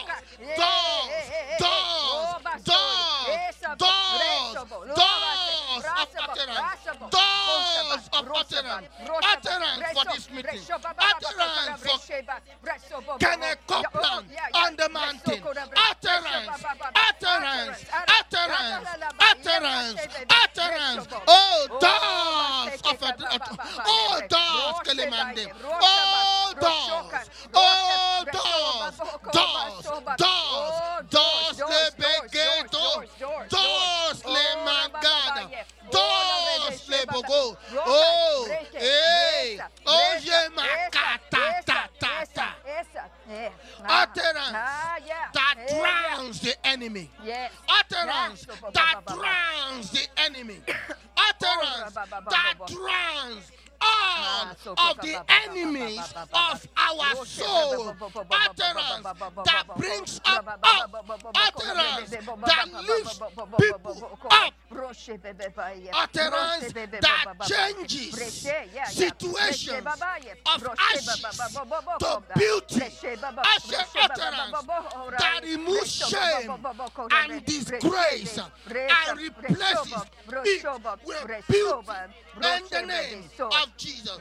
Doors. Doors. Doors of utterance. Doors of utterance. Utterance for this meeting. Utterance for Kenneth Copeland on the mountain. Utterance. Utterance. Utterance. Utterance. Utterance. Oh, doors of utterance. Oh, doors, Kelimande. Oh, doors. Oh, doors. Doors. Doors. Doors. Lebegeto. Doors. Lemangada. Doors. Lebogo. Oh, hey. Oh, yemakata. Ta, ta, ta. Utterance that drowns the enemy. Yes. Utterance that drowns the enemy. Utterance that drowns all of the enemies of our soul. Utterance that brings up. Utterance that lifts people up. Utterance that changes situations of ashes to beauty. Utterance that removes shame and disgrace and replaces it with beauty in the name of Jesus.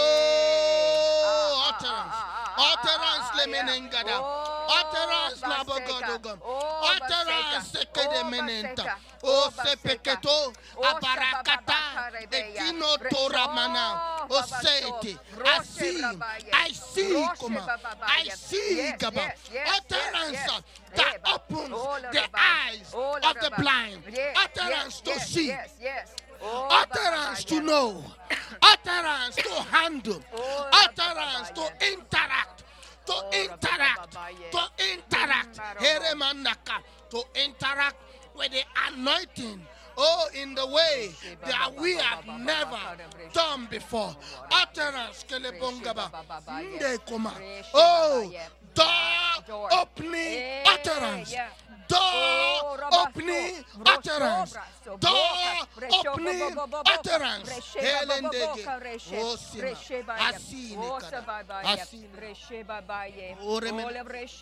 Oh, utterance. Utterance lemenengada. Utterance labogodogam. Utterance sekede menenta. O sepeketo abarakata ekino toramana. O seiti. I see, I see, Gaba. Utterance that opens the eyes of the blind. Utterance to see. Utterance to know. Utterance to handle. Utterance to interact. To interact. To interact. Heremanaka. To interact with the anointing. Oh, in the way that we have never done before. Utterance. Kelebongaba. Ndekoma. Oh, door opening utterance. Door opening utterance. Door opening utterance. Helendege. Oh, Sima. Asine kada. Asine. Oreme.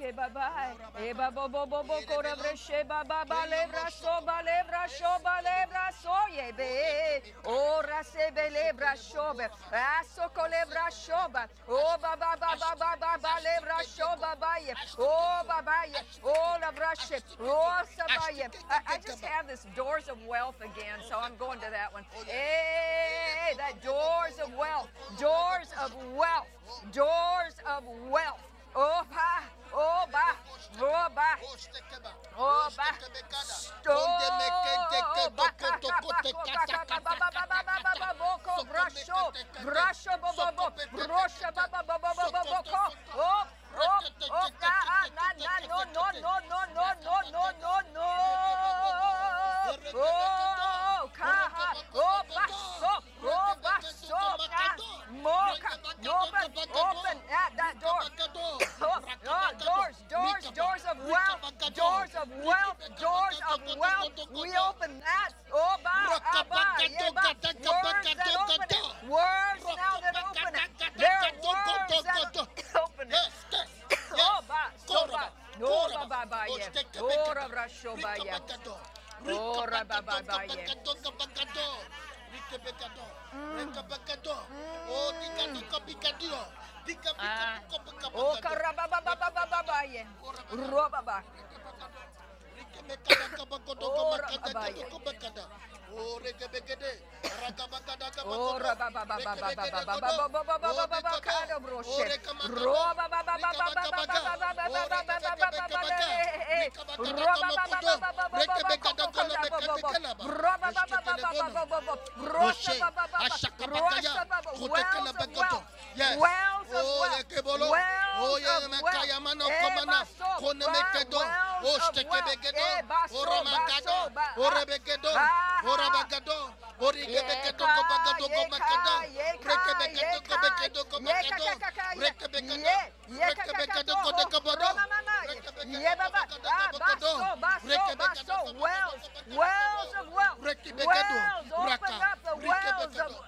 Ora se belebra shobe, aso colebra shoba, oh baba baba baba lebra shoba baye, oh babaye, oh labra ship, oh sabaye. I just have this doors of wealth again, so I'm going to that one. Hey, that doors of wealth, doors of wealth, doors of wealth. Oh ba, oh ba, oh ba, oh ba, open that door. Doors of wealth, doors of wealth, doors of wealth. We open that. Oh, words now that open it. There are words that open it. Oh, Oh, of wealth. Stekebegedo, Eh, baso, Oramagada, baso, ba- Orebegedo, ah, Orabagado, Origebegedo, Gobagado, Gomagada, Rekebegedo, Gobegedo, Gomagado, Rekebegedo, Rekebegedo, Godegabado, wells of wealth. Wells, open up the wells of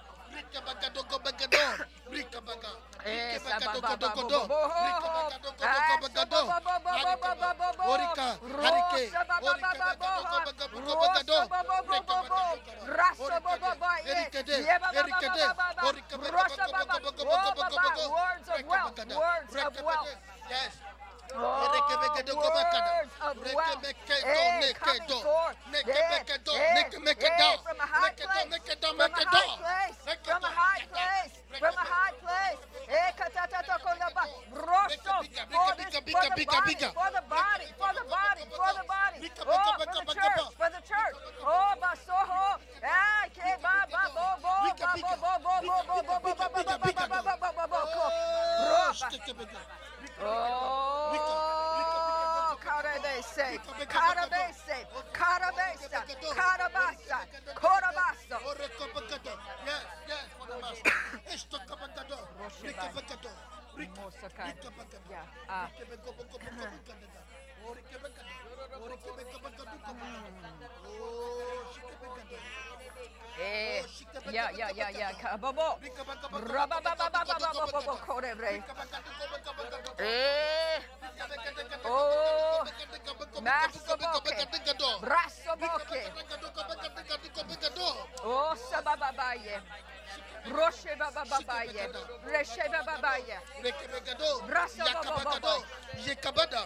words of wealth. Yes. Oh, words of wealth. Coming forth. From a high place. From a high place. From a high place. Rosso. For the body. For the body. Oh, for the church. Oh, basoho. Oh, Karabese, Karabasa, Korabasa. Yes, for the master. Yeah. Kababo. Rabababababababo korebre. Oh, Masoboke. Brasoboke. Oh, Sabababaye. Roche bababaye. Reshe bababaye. Braso bababaye. Yekabada,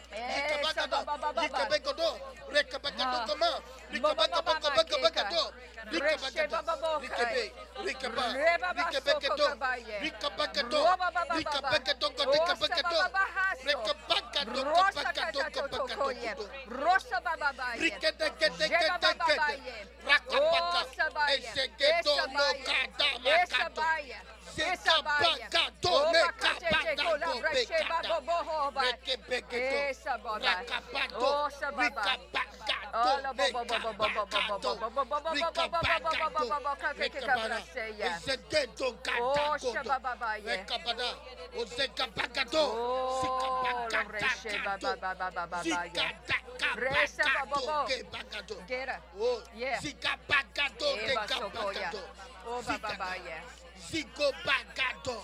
Zico bagado.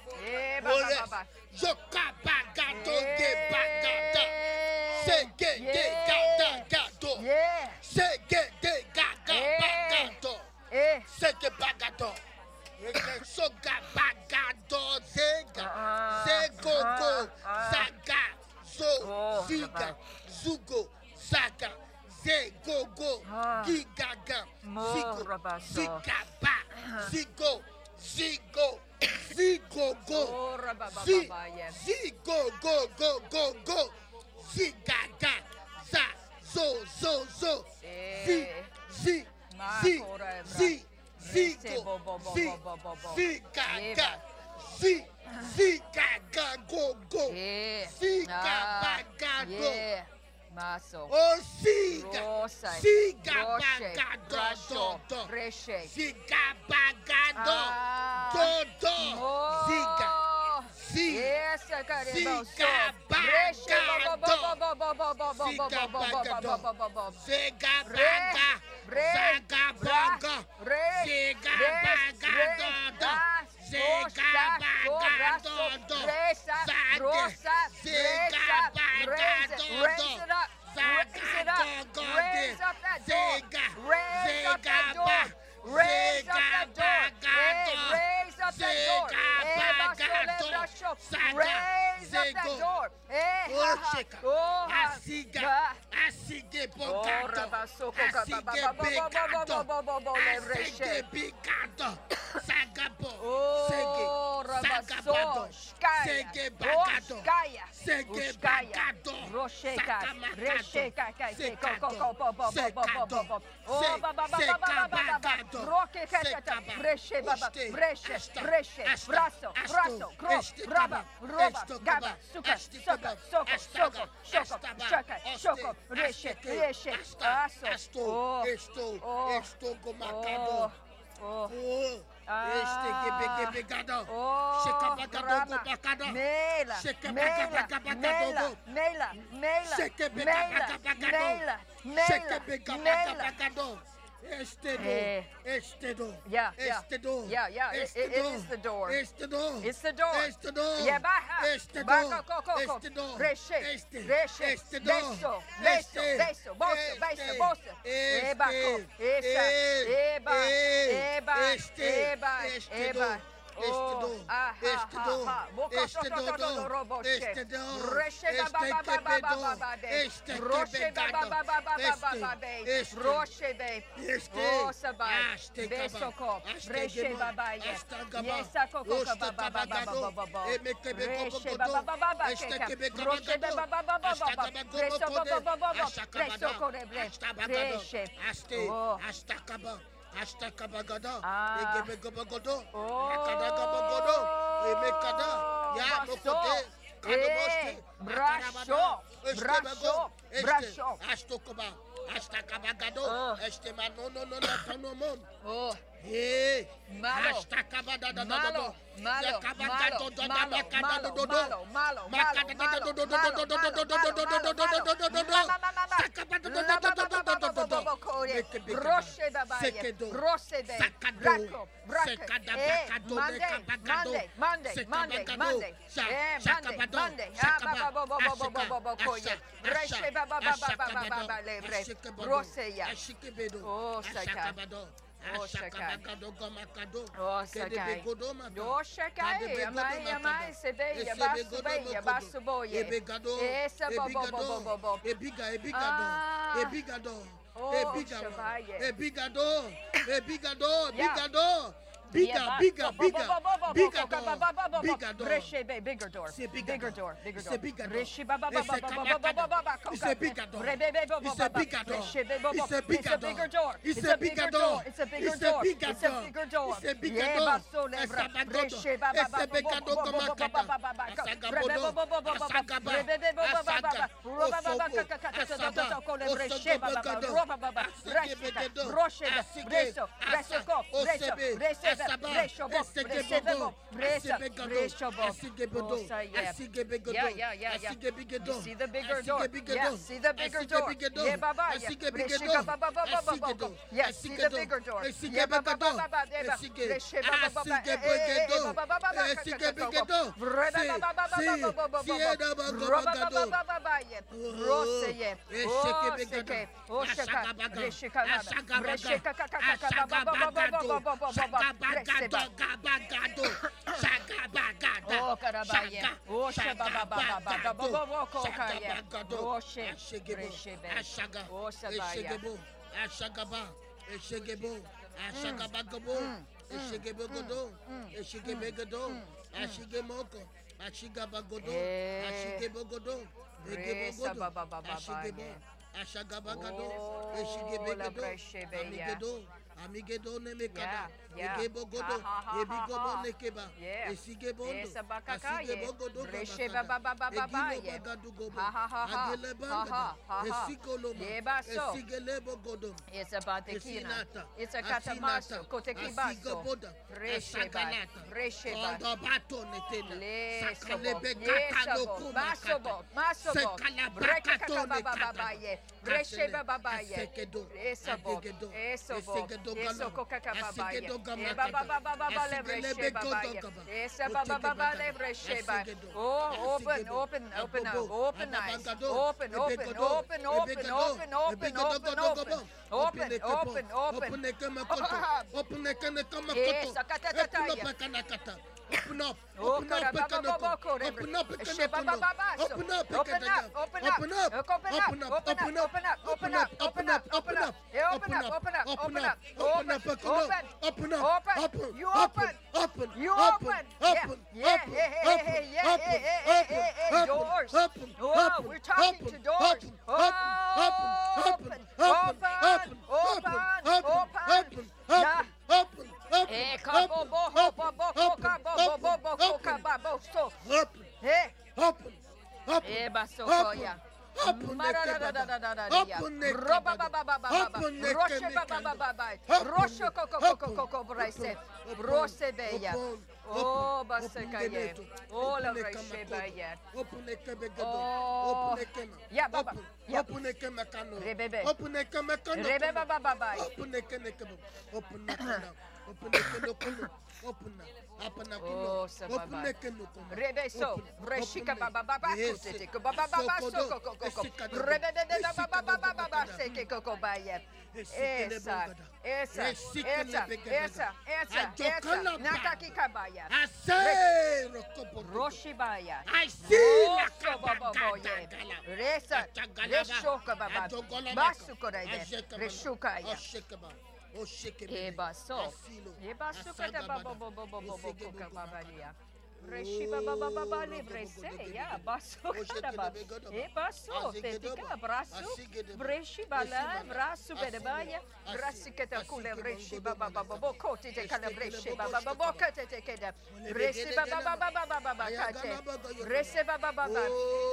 Joka bagado de bagada. Sege de gada gado. Sege de gada bagado. Sege bagado. Soga bagado zega. Zegogo zaga. Zo ziga. Zugo zaga. Zegogo gigaga. Zigo zigaba. Zigo Zigo go. Zigo go. Zigaga za zo. Zigaga go. Zigabagado. Maso. Oh, siga bagado. Ziga bagado. Todo. Ziga. Yes, Shoko, Reshe, Reshe, Aso. Esto gomakado. Oh. Este gebegado. Oh, Shekabagado Rama. gobakada. Mela, Shekabagabagado. Mela, Shekabagabagado. Estedo. Yeah. It is the door. It's the door. Yeah, baja. Baja, go. Reshe. Beso. Eba. Ashtakabagada, Egebegabagado, Akadagabagodo, Emekada, Yamokote, Kadomoste, Brasho, Ashtokoba, Ashtakabagado, Estemano, Oh, Hey, malo, Bigger door. Bigger door. It's a bigger door. It's a bigger door. It's a bigger door. It's a bigger door. It's a bigger door. It's a bigger door. It's a bigger door. It's a bigger door. It's a bigger See the bigger door. Yes, see the bigger door. Yeah, Baba. Yes, see the bigger door. Yes, see the bigger door. Yeah, Baba. Amigedo nemekada, egebo godo, ebigobo nekeba, esigebondo, asigebo godo gamaka, egilo bagadu gobo, agele bangada, esikoloma, esigelebo godo, It's about the kina. esinata, It's a katamaso, kotekibaso. asigoboda, Resheba. asagalata, Resheba. ondobato netena, Lesobo. sakalebekata Yesobo. lokumakata, Masobo. sekalabakato nekada, Babaye. Resheba babaye. asekedo, Esobo. adegedo, Esobo. esegedo gala, Esoko kakababaye. asegedo Eba gamakata, baba le resheba babaye. Esa baba le resheba. Oh, open up. Open eyes. Open Doors. Oh, we're talking to doors. Open the kebaba. Open the Roba kebaba. baba baba Open the Roshe kebaba. baba baba Open Rosho it. koko Open koko it. koko brese Open. Rose beya Open. Oh Open. basekaye Open the Oh la Open the reshe kamakodo. beya Open the kebegado. Oh. Open the kema. Yeah, baba. Open. Yeah. Open the kemakano. Rebebe. Open the kemakano. Rebe baba baba Open the kenekebo. Open the kena. Open the kenokono. Open na. Open na Oh, kuno. sababa. Open the kenokono. Rebe so Open. Reshika Open baba baba Yes. kutete ko baba baba so Asokodo. koko koko Esikado. Rebe de baba baba Esikado baba bogada. seke koko baya Esikele Esa bogada. esa Esikele esa begada. esa esa Ajokana esa ba. Nakaki kabaya I say, Rokobo. Roshibaya I see Oh, la so baba boye Resa Reshoka baba Basukorede Reshukaya Eba so Eba sukata baba baba baba kuka baba ya Reshiba baba baba libre se ya baso kada ba Eba so tetika brasu Reshiba la brasu bedabaya Brasiketa kule reshiba baba baba kote te kala reshiba baba baba kate te keda Reshiba baba baba baba kate Reshiba baba baba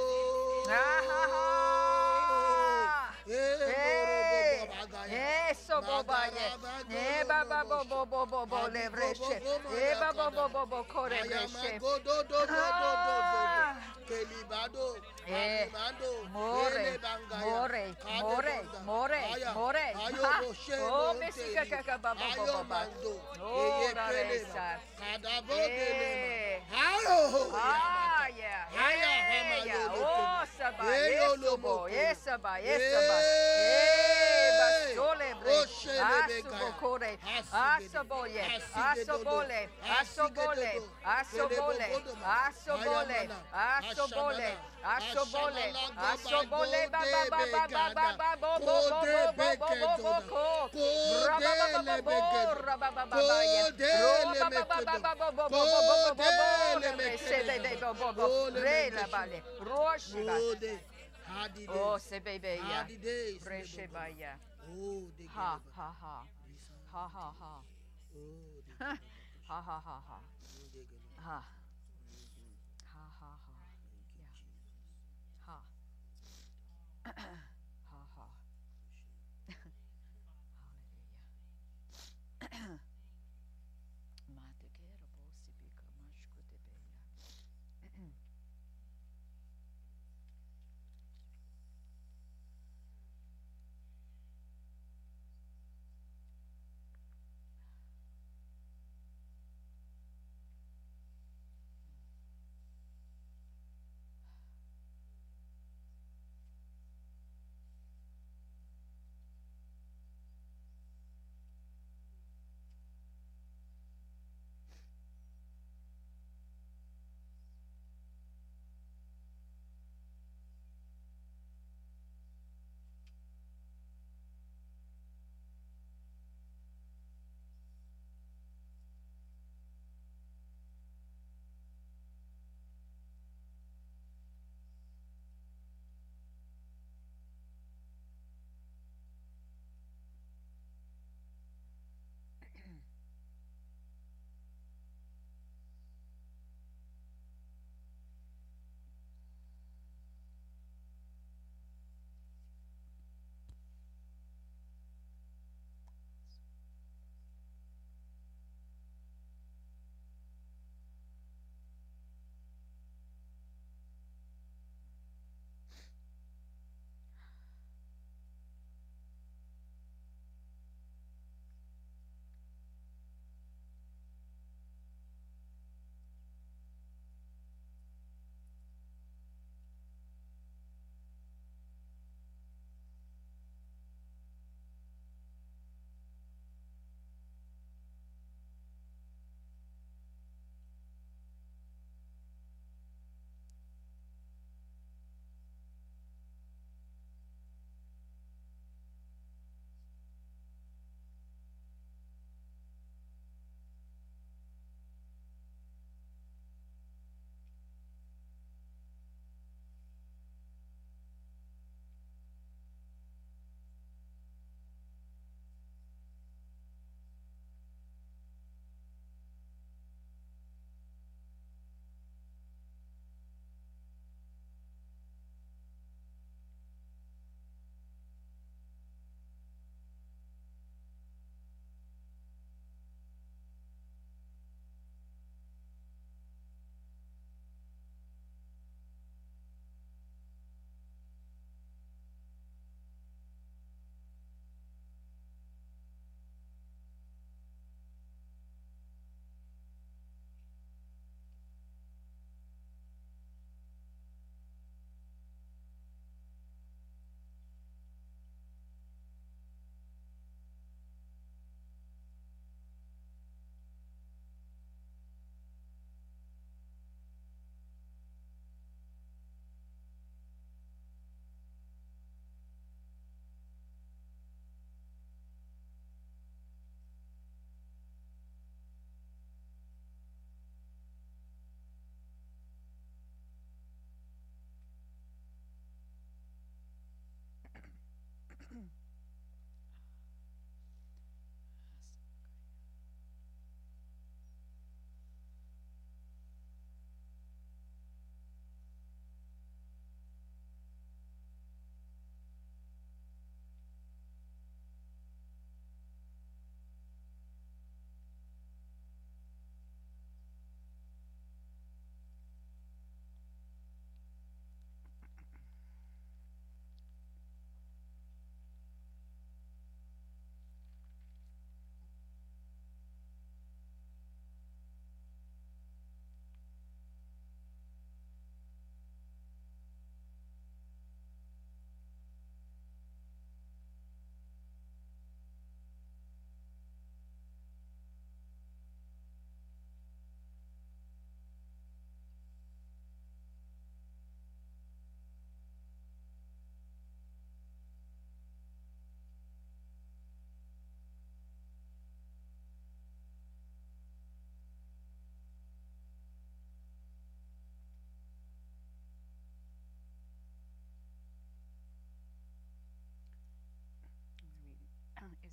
Eso bobaye. Eba babo bobo bobo lebreshe. Eba bobo bobo kore breshe. Kelibado, Eh, Alimando, more, Elebangaya, more, Kadebonda, more, Aya, more. Ayo Ha. Roshe Oh, Monteli, mesika kaka baba Ayo baba. Mando, Oh, Eye la Peleba, resa. Kadabo Eh. Delema, Ayo, Ah, yeah. Aya, Hey, Hama, yeah. Yolo, Oh, saba, Eyo eso bo, Lomoko. esa ba, Eh. basole bre. Oshe lebegaya. Asubo kore. Asigede. Asoboye. Asigedodo. Asobole. Asobole. Asigedodo. Asobole. Kelebobodoma. Asobole. Ayamana. Asobole. Ashamana. Asobole. Ashamala Asobole. Ba goba ba ba ba ba ba ba bo bo bo bo bo bo bo bo ko. Ra ba ba ba ba bo. Ra ba ba ba ba ye. Ro ba ba ba ba ba bo bo bo bo bo bo bo bo. Le se be be bo bo bo. Re la bale. Roshi ba. Oh, se bebe ya. Reshe ba ya. Ha ha ha. Ha ha ha. Ha ha ha ha. Ha. Ha ha ha. Yeah. Ha. Ha ha. Hallelujah. Mate kera bosi bika mashku de beya.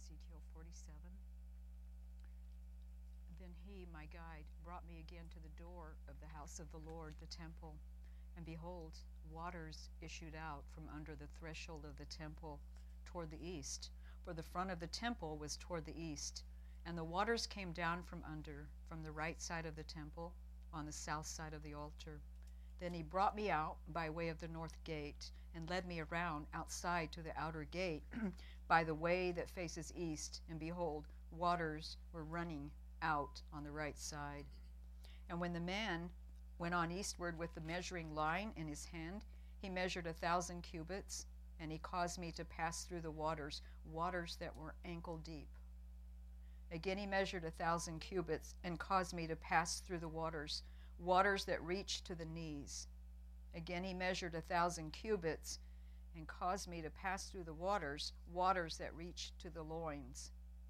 Ezekiel 47. Then he, my guide, brought me again to the door of the house of the Lord, the temple. And behold, waters issued out from under the threshold of the temple toward the east. For the front of the temple was toward the east. And the waters came down from under, from the right side of the temple, on the south side of the altar. Then he brought me out by way of the north gate, and led me around outside to the outer gate by the way that faces east. And behold, waters were running out on the right side. And when the man went on eastward with the measuring line in his hand, he measured 1,000 cubits, and he caused me to pass through the waters that were ankle deep. Again he measured 1,000 cubits, and caused me to pass through the waters that reached to the knees. Again he measured 1,000 cubits, and caused me to pass through the waters that reached to the loins.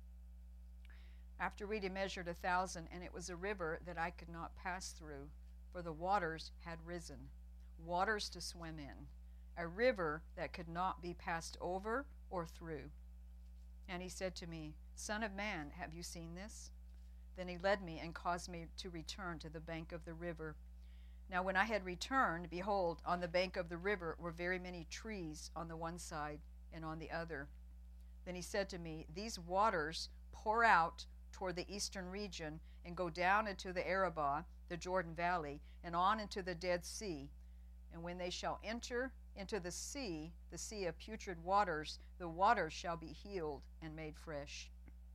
Afterward he measured 1,000, and it was a river that I could not pass through, for the waters had risen, waters to swim in, a river that could not be passed over or through. And he said to me, Son of man, have you seen this? Then he led me and caused me to return to the bank of the river. Now when I had returned, behold, on the bank of the river were very many trees on the one side and on the other. Then he said to me, These waters pour out toward the eastern region and go down into the Arabah, the Jordan Valley, and on into the Dead Sea. And when they shall enter into the sea of putrid waters, the waters shall be healed and made fresh.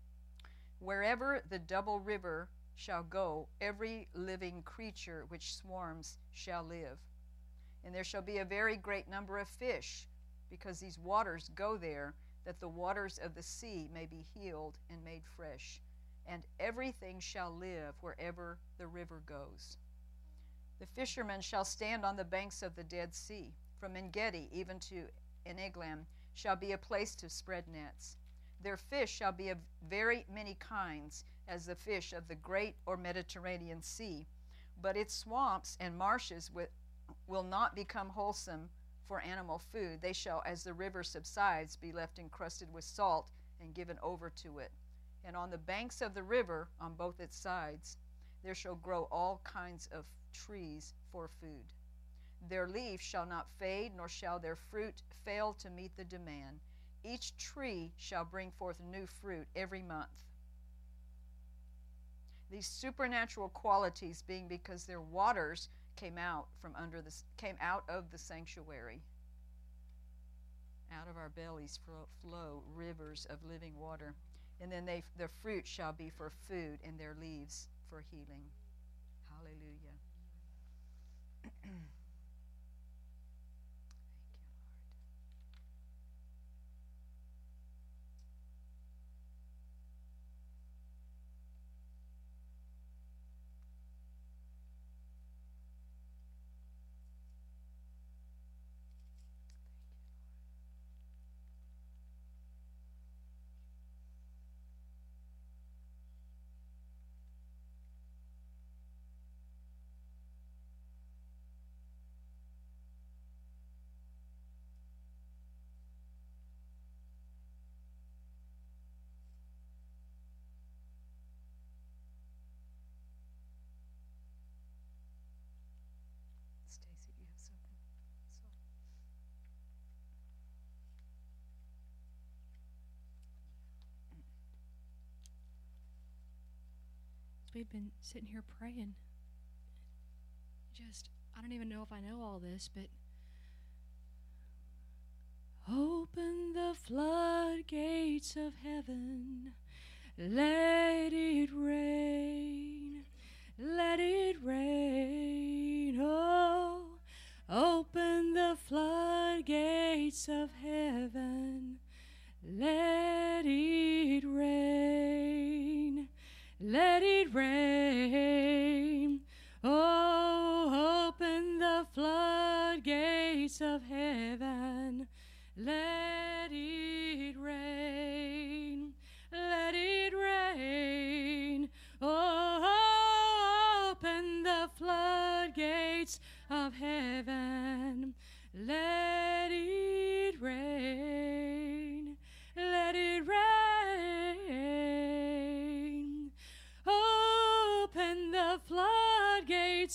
Wherever the double river shall go, every living creature which swarms shall live. And there shall be a very great number of fish, because these waters go there, that the waters of the sea may be healed and made fresh. And everything shall live wherever the river goes. The fishermen shall stand on the banks of the Dead Sea. From En-gedi even to En-eglaim shall be a place to spread nets. Their fish shall be of very many kinds, as the fish of the great or Mediterranean Sea. But its swamps and marshes will not become wholesome for animal food. They shall, as the river subsides, be left encrusted with salt and given over to it. And on the banks of the river, on both its sides, there shall grow all kinds of trees for food. Their leaves shall not fade, nor shall their fruit fail to meet the demand. Each tree shall bring forth new fruit every month. These supernatural qualities being because their waters came out of the sanctuary. Out of our bellies flow rivers of living water. And then their fruit shall be for food, and their leaves for healing. Hallelujah. Thank you, Lord. Stacy, you have something? So. We've been sitting here praying. I don't even know if I know all this, but open the floodgates of heaven, let it rain, let it rain, oh, open the floodgates of heaven, let it rain, let it rain, oh, open the floodgates of heaven, let it rain, let it rain, oh, open the floodgates of heaven, let it rain, let it rain.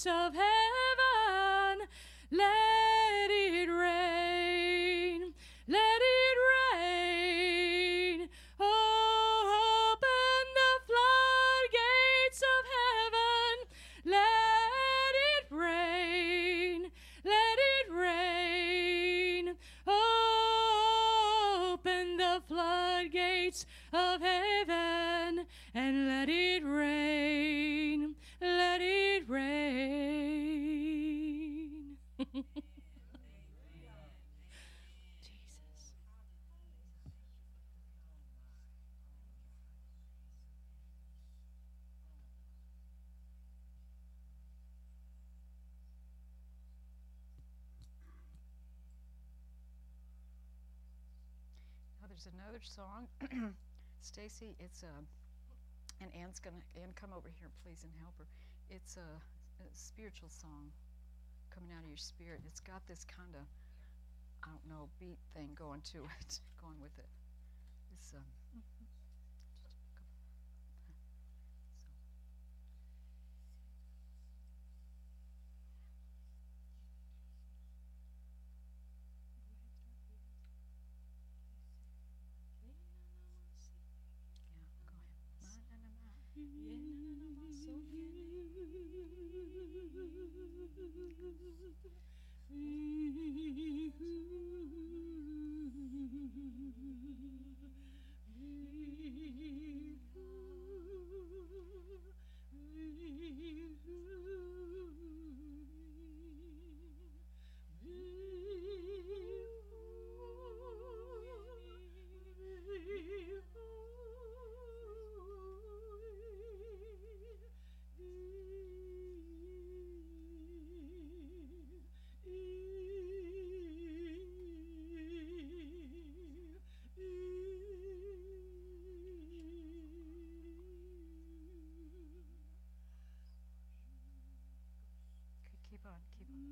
gates of heaven, let it rain, let it rain. Oh, open the floodgates of heaven, let it rain, let it rain. Open the floodgates of heaven and let it rain, let it rain. Jesus. Now there's another song, Stacy. It's and Ann come over here, please, and help her. It's a spiritual song coming out of your spirit. It's got this kind of, I don't know, beat thing going to it, going with it. It's just a couple. So. Yeah, go ahead. Keep on, keep on.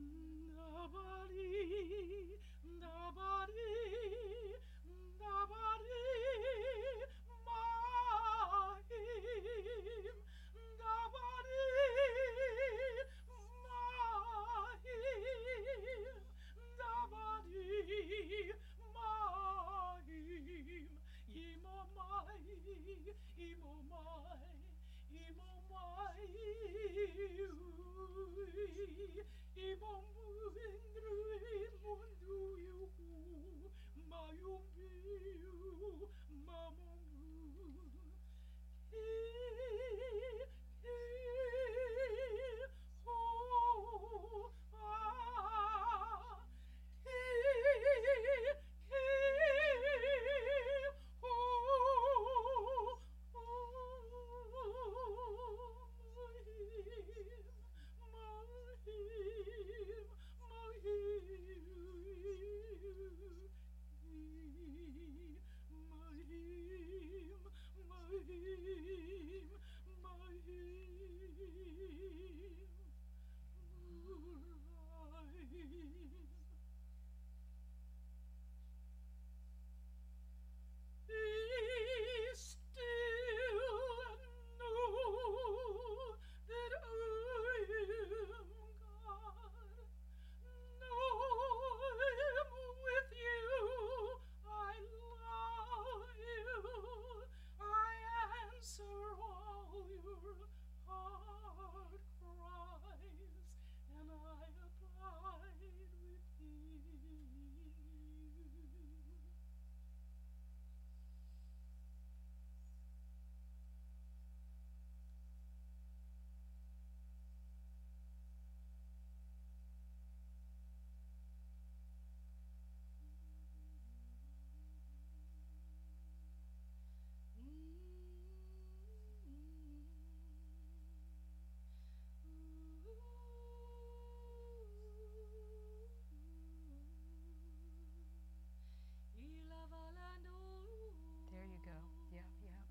There you go. Yeah, yeah.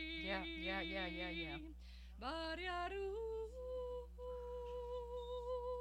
Yeah.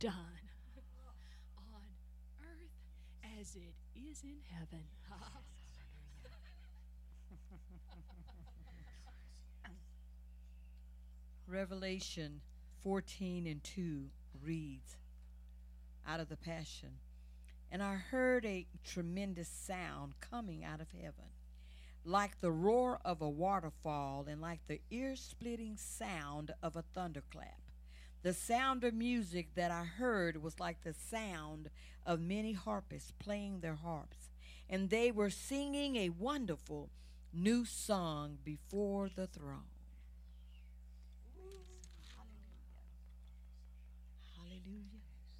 done on earth as it is in heaven. Revelation 14:2 reads out of the Passion, "And I heard a tremendous sound coming out of heaven, like the roar of a waterfall and like the ear-splitting sound of a thunderclap. The sound of music that I heard was like the sound of many harpists playing their harps, and they were singing a wonderful new song before the throne." Hallelujah.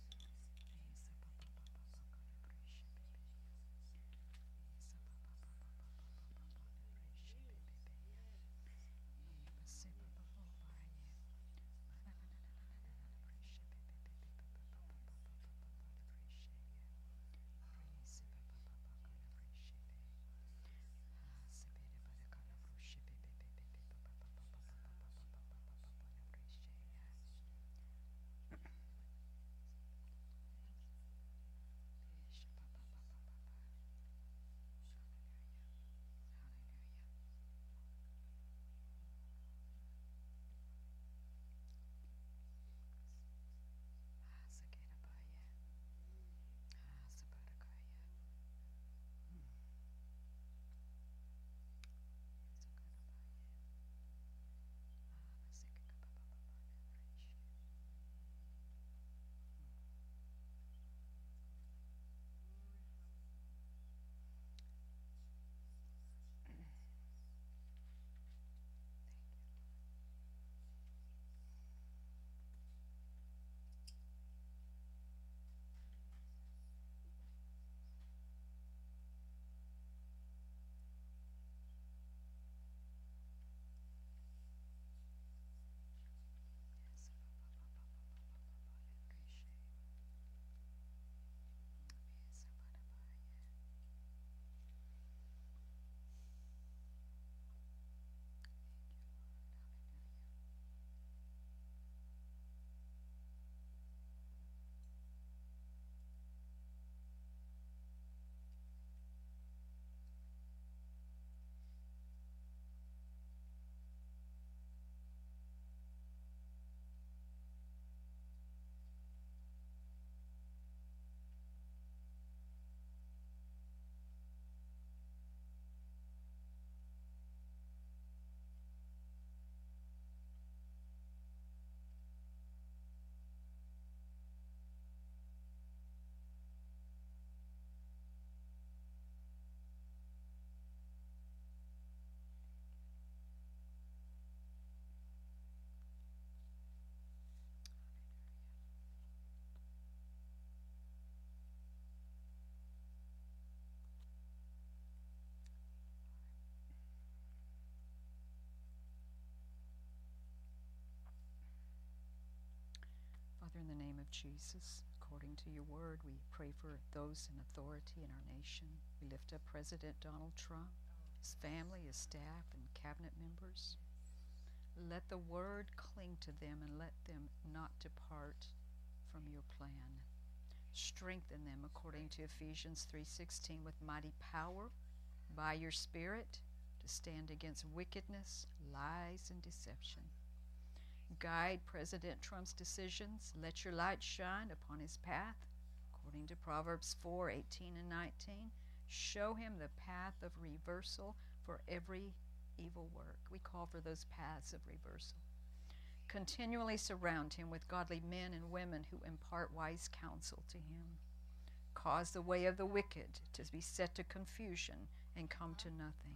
Father, in the name of Jesus, according to your word, we pray for those in authority in our nation. We lift up President Donald Trump, his family, his staff, and cabinet members. Let the word cling to them and let them not depart from your plan. Strengthen them according to Ephesians 3:16 with mighty power by your Spirit to stand against wickedness, lies, and deception. Guide President Trump's decisions. Let your light shine upon his path. According to Proverbs 4:18 and 19, show him the path of reversal for every evil work. We call for those paths of reversal. Continually surround him with godly men and women who impart wise counsel to him. Cause the way of the wicked to be set to confusion and come to nothing.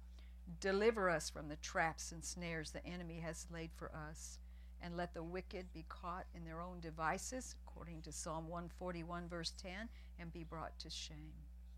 Deliver us from the traps and snares the enemy has laid for us, and let the wicked be caught in their own devices, according to Psalm 141, verse 10, and be brought to shame.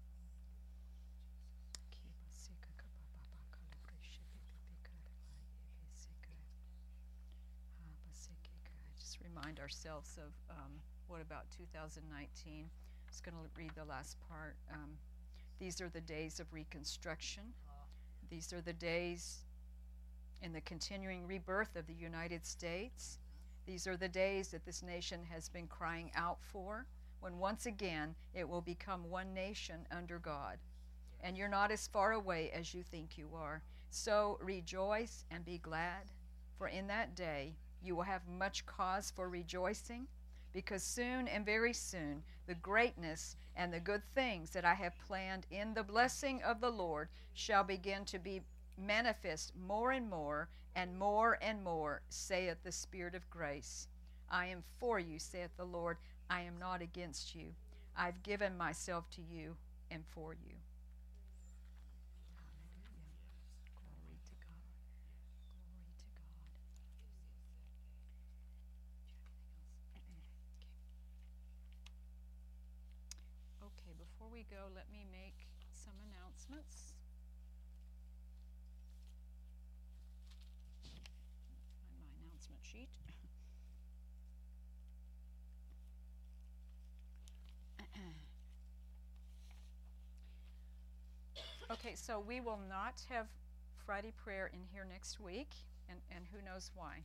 Just remind ourselves of what about 2019. I'm just going to read the last part. These are the days of reconstruction. These are the days in the continuing rebirth of the United States These are the days that this nation has been crying out for, when once again it will become one nation under God. And you're not as far away as you think you are. So rejoice and be glad, for in that day you will have much cause for rejoicing, because soon and very soon the greatness and the good things that I have planned in the blessing of the Lord shall begin to be manifest more and more, saith the Spirit of grace. I am for you, saith the Lord. I am not against you. I've given myself to you and for you. Glory to God. Glory to God. Okay, before we go, let me make some announcements. Find my announcement sheet. Okay, so we will not have Friday prayer in here next week, and who knows why.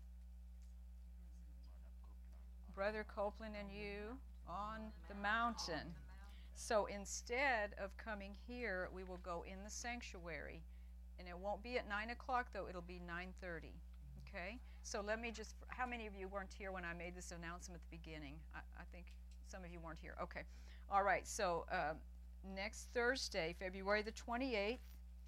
Brother Copeland and you on the mountain. So instead of coming here, we will go in the sanctuary. And it won't be at 9 o'clock, though. It'll be 9:30. Okay? So let me just, how many of you weren't here when I made this announcement at the beginning? I think some of you weren't here. Okay. All right. So next Thursday, February the 28th,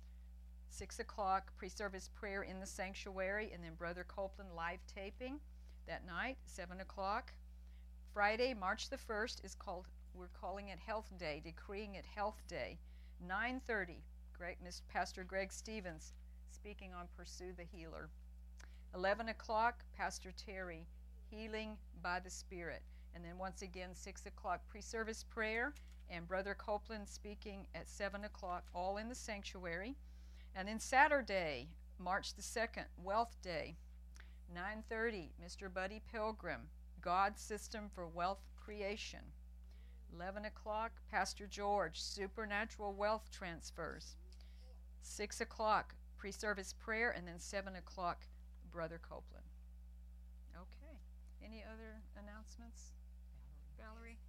6 o'clock, pre-service prayer in the sanctuary, and then Brother Copeland live taping that night, 7 o'clock. Friday, March the 1st, we're calling it Health Day, decreeing it Health Day, 9:30. Pastor Greg Stevens speaking on Pursue the Healer. 11 o'clock, Pastor Terry, Healing by the Spirit. And then once again, 6 o'clock, pre-service prayer, and Brother Copeland speaking at 7 o'clock, all in the sanctuary. And then Saturday, March the 2nd, Wealth Day, 9:30, Mr. Buddy Pilgrim, God's System for Wealth Creation. 11 o'clock, Pastor George, Supernatural Wealth Transfers. 6 o'clock, pre-service prayer, and then 7 o'clock, Brother Copeland. Okay. Any other announcements? Valerie?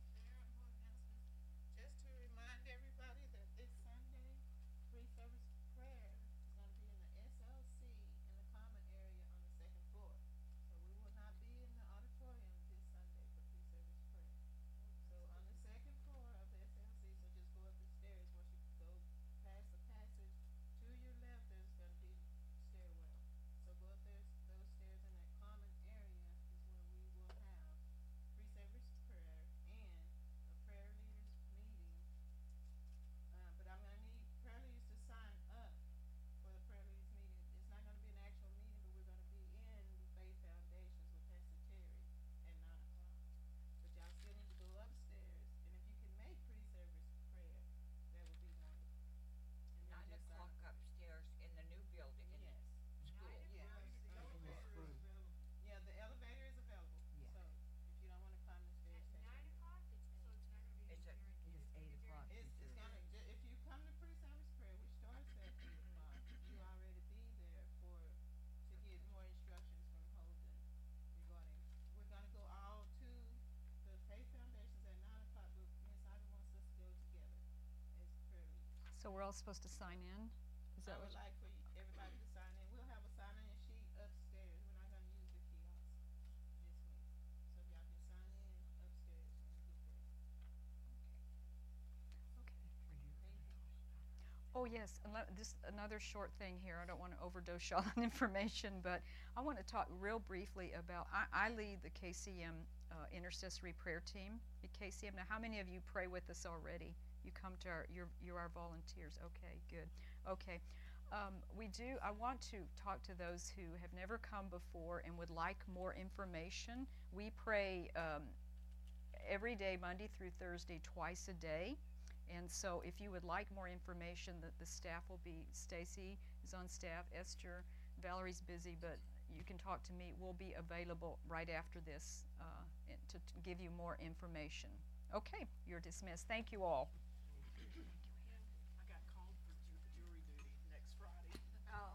Just to remind everybody that this Sunday, pre-service prayer is going to be in the SLC in the common area on the second floor. So we will not be in the auditorium this Sunday for pre-service prayer. So on the second floor of the SLC, so just go up the stairs. Once you go past the passage, to your left there's going to be stairwell. So go up there, those stairs in that common area is where we will have pre-service prayer and a prayer leaders meeting. But I'm going to need prayer leaders to sign up for the prayer leaders meeting. It's not going to be an actual meeting, but we're going to be in the Faith Foundations with Pastor Terry at 9 o'clock. But y'all still need to go upstairs, and if you can make pre-service prayer, that would be wonderful. And then 9 just sign o'clock up. upstairs in the new building in Yes. the school. Yes. Yeah, the elevator is available. Yeah. So if you don't want to climb the stairs, take it. It's at It's 8 o'clock. It's gonna, if you come to pre-service prayer, which starts at 8 o'clock, you already be there to get more instructions from Holden regarding, we're gonna go all to the Faith Foundations at 9 o'clock, but Ms. Ivy wants us to go together as prayer leaders. So we're all supposed to sign in? Is I that would what? like for everybody to sign in. We'll have a sign-in sheet upstairs. We're not gonna use the kiosk this week. So if y'all can sign in upstairs when we get there. Okay. Thank you. Oh, yes, just another short thing here. I don't want to overdose y'all on information, but I want to talk real briefly about, I lead the KCM intercessory prayer team at KCM. Now, how many of you pray with us already? You come to you're our volunteers. Okay, good. Okay. I want to talk to those who have never come before and would like more information. We pray every day, Monday through Thursday, twice a day. And so if you would like more information, the staff will be, Stacy is on staff, Esther, Valerie's busy, but you can talk to me. We'll be available right after this to give you more information. Okay, you're dismissed. Thank you all.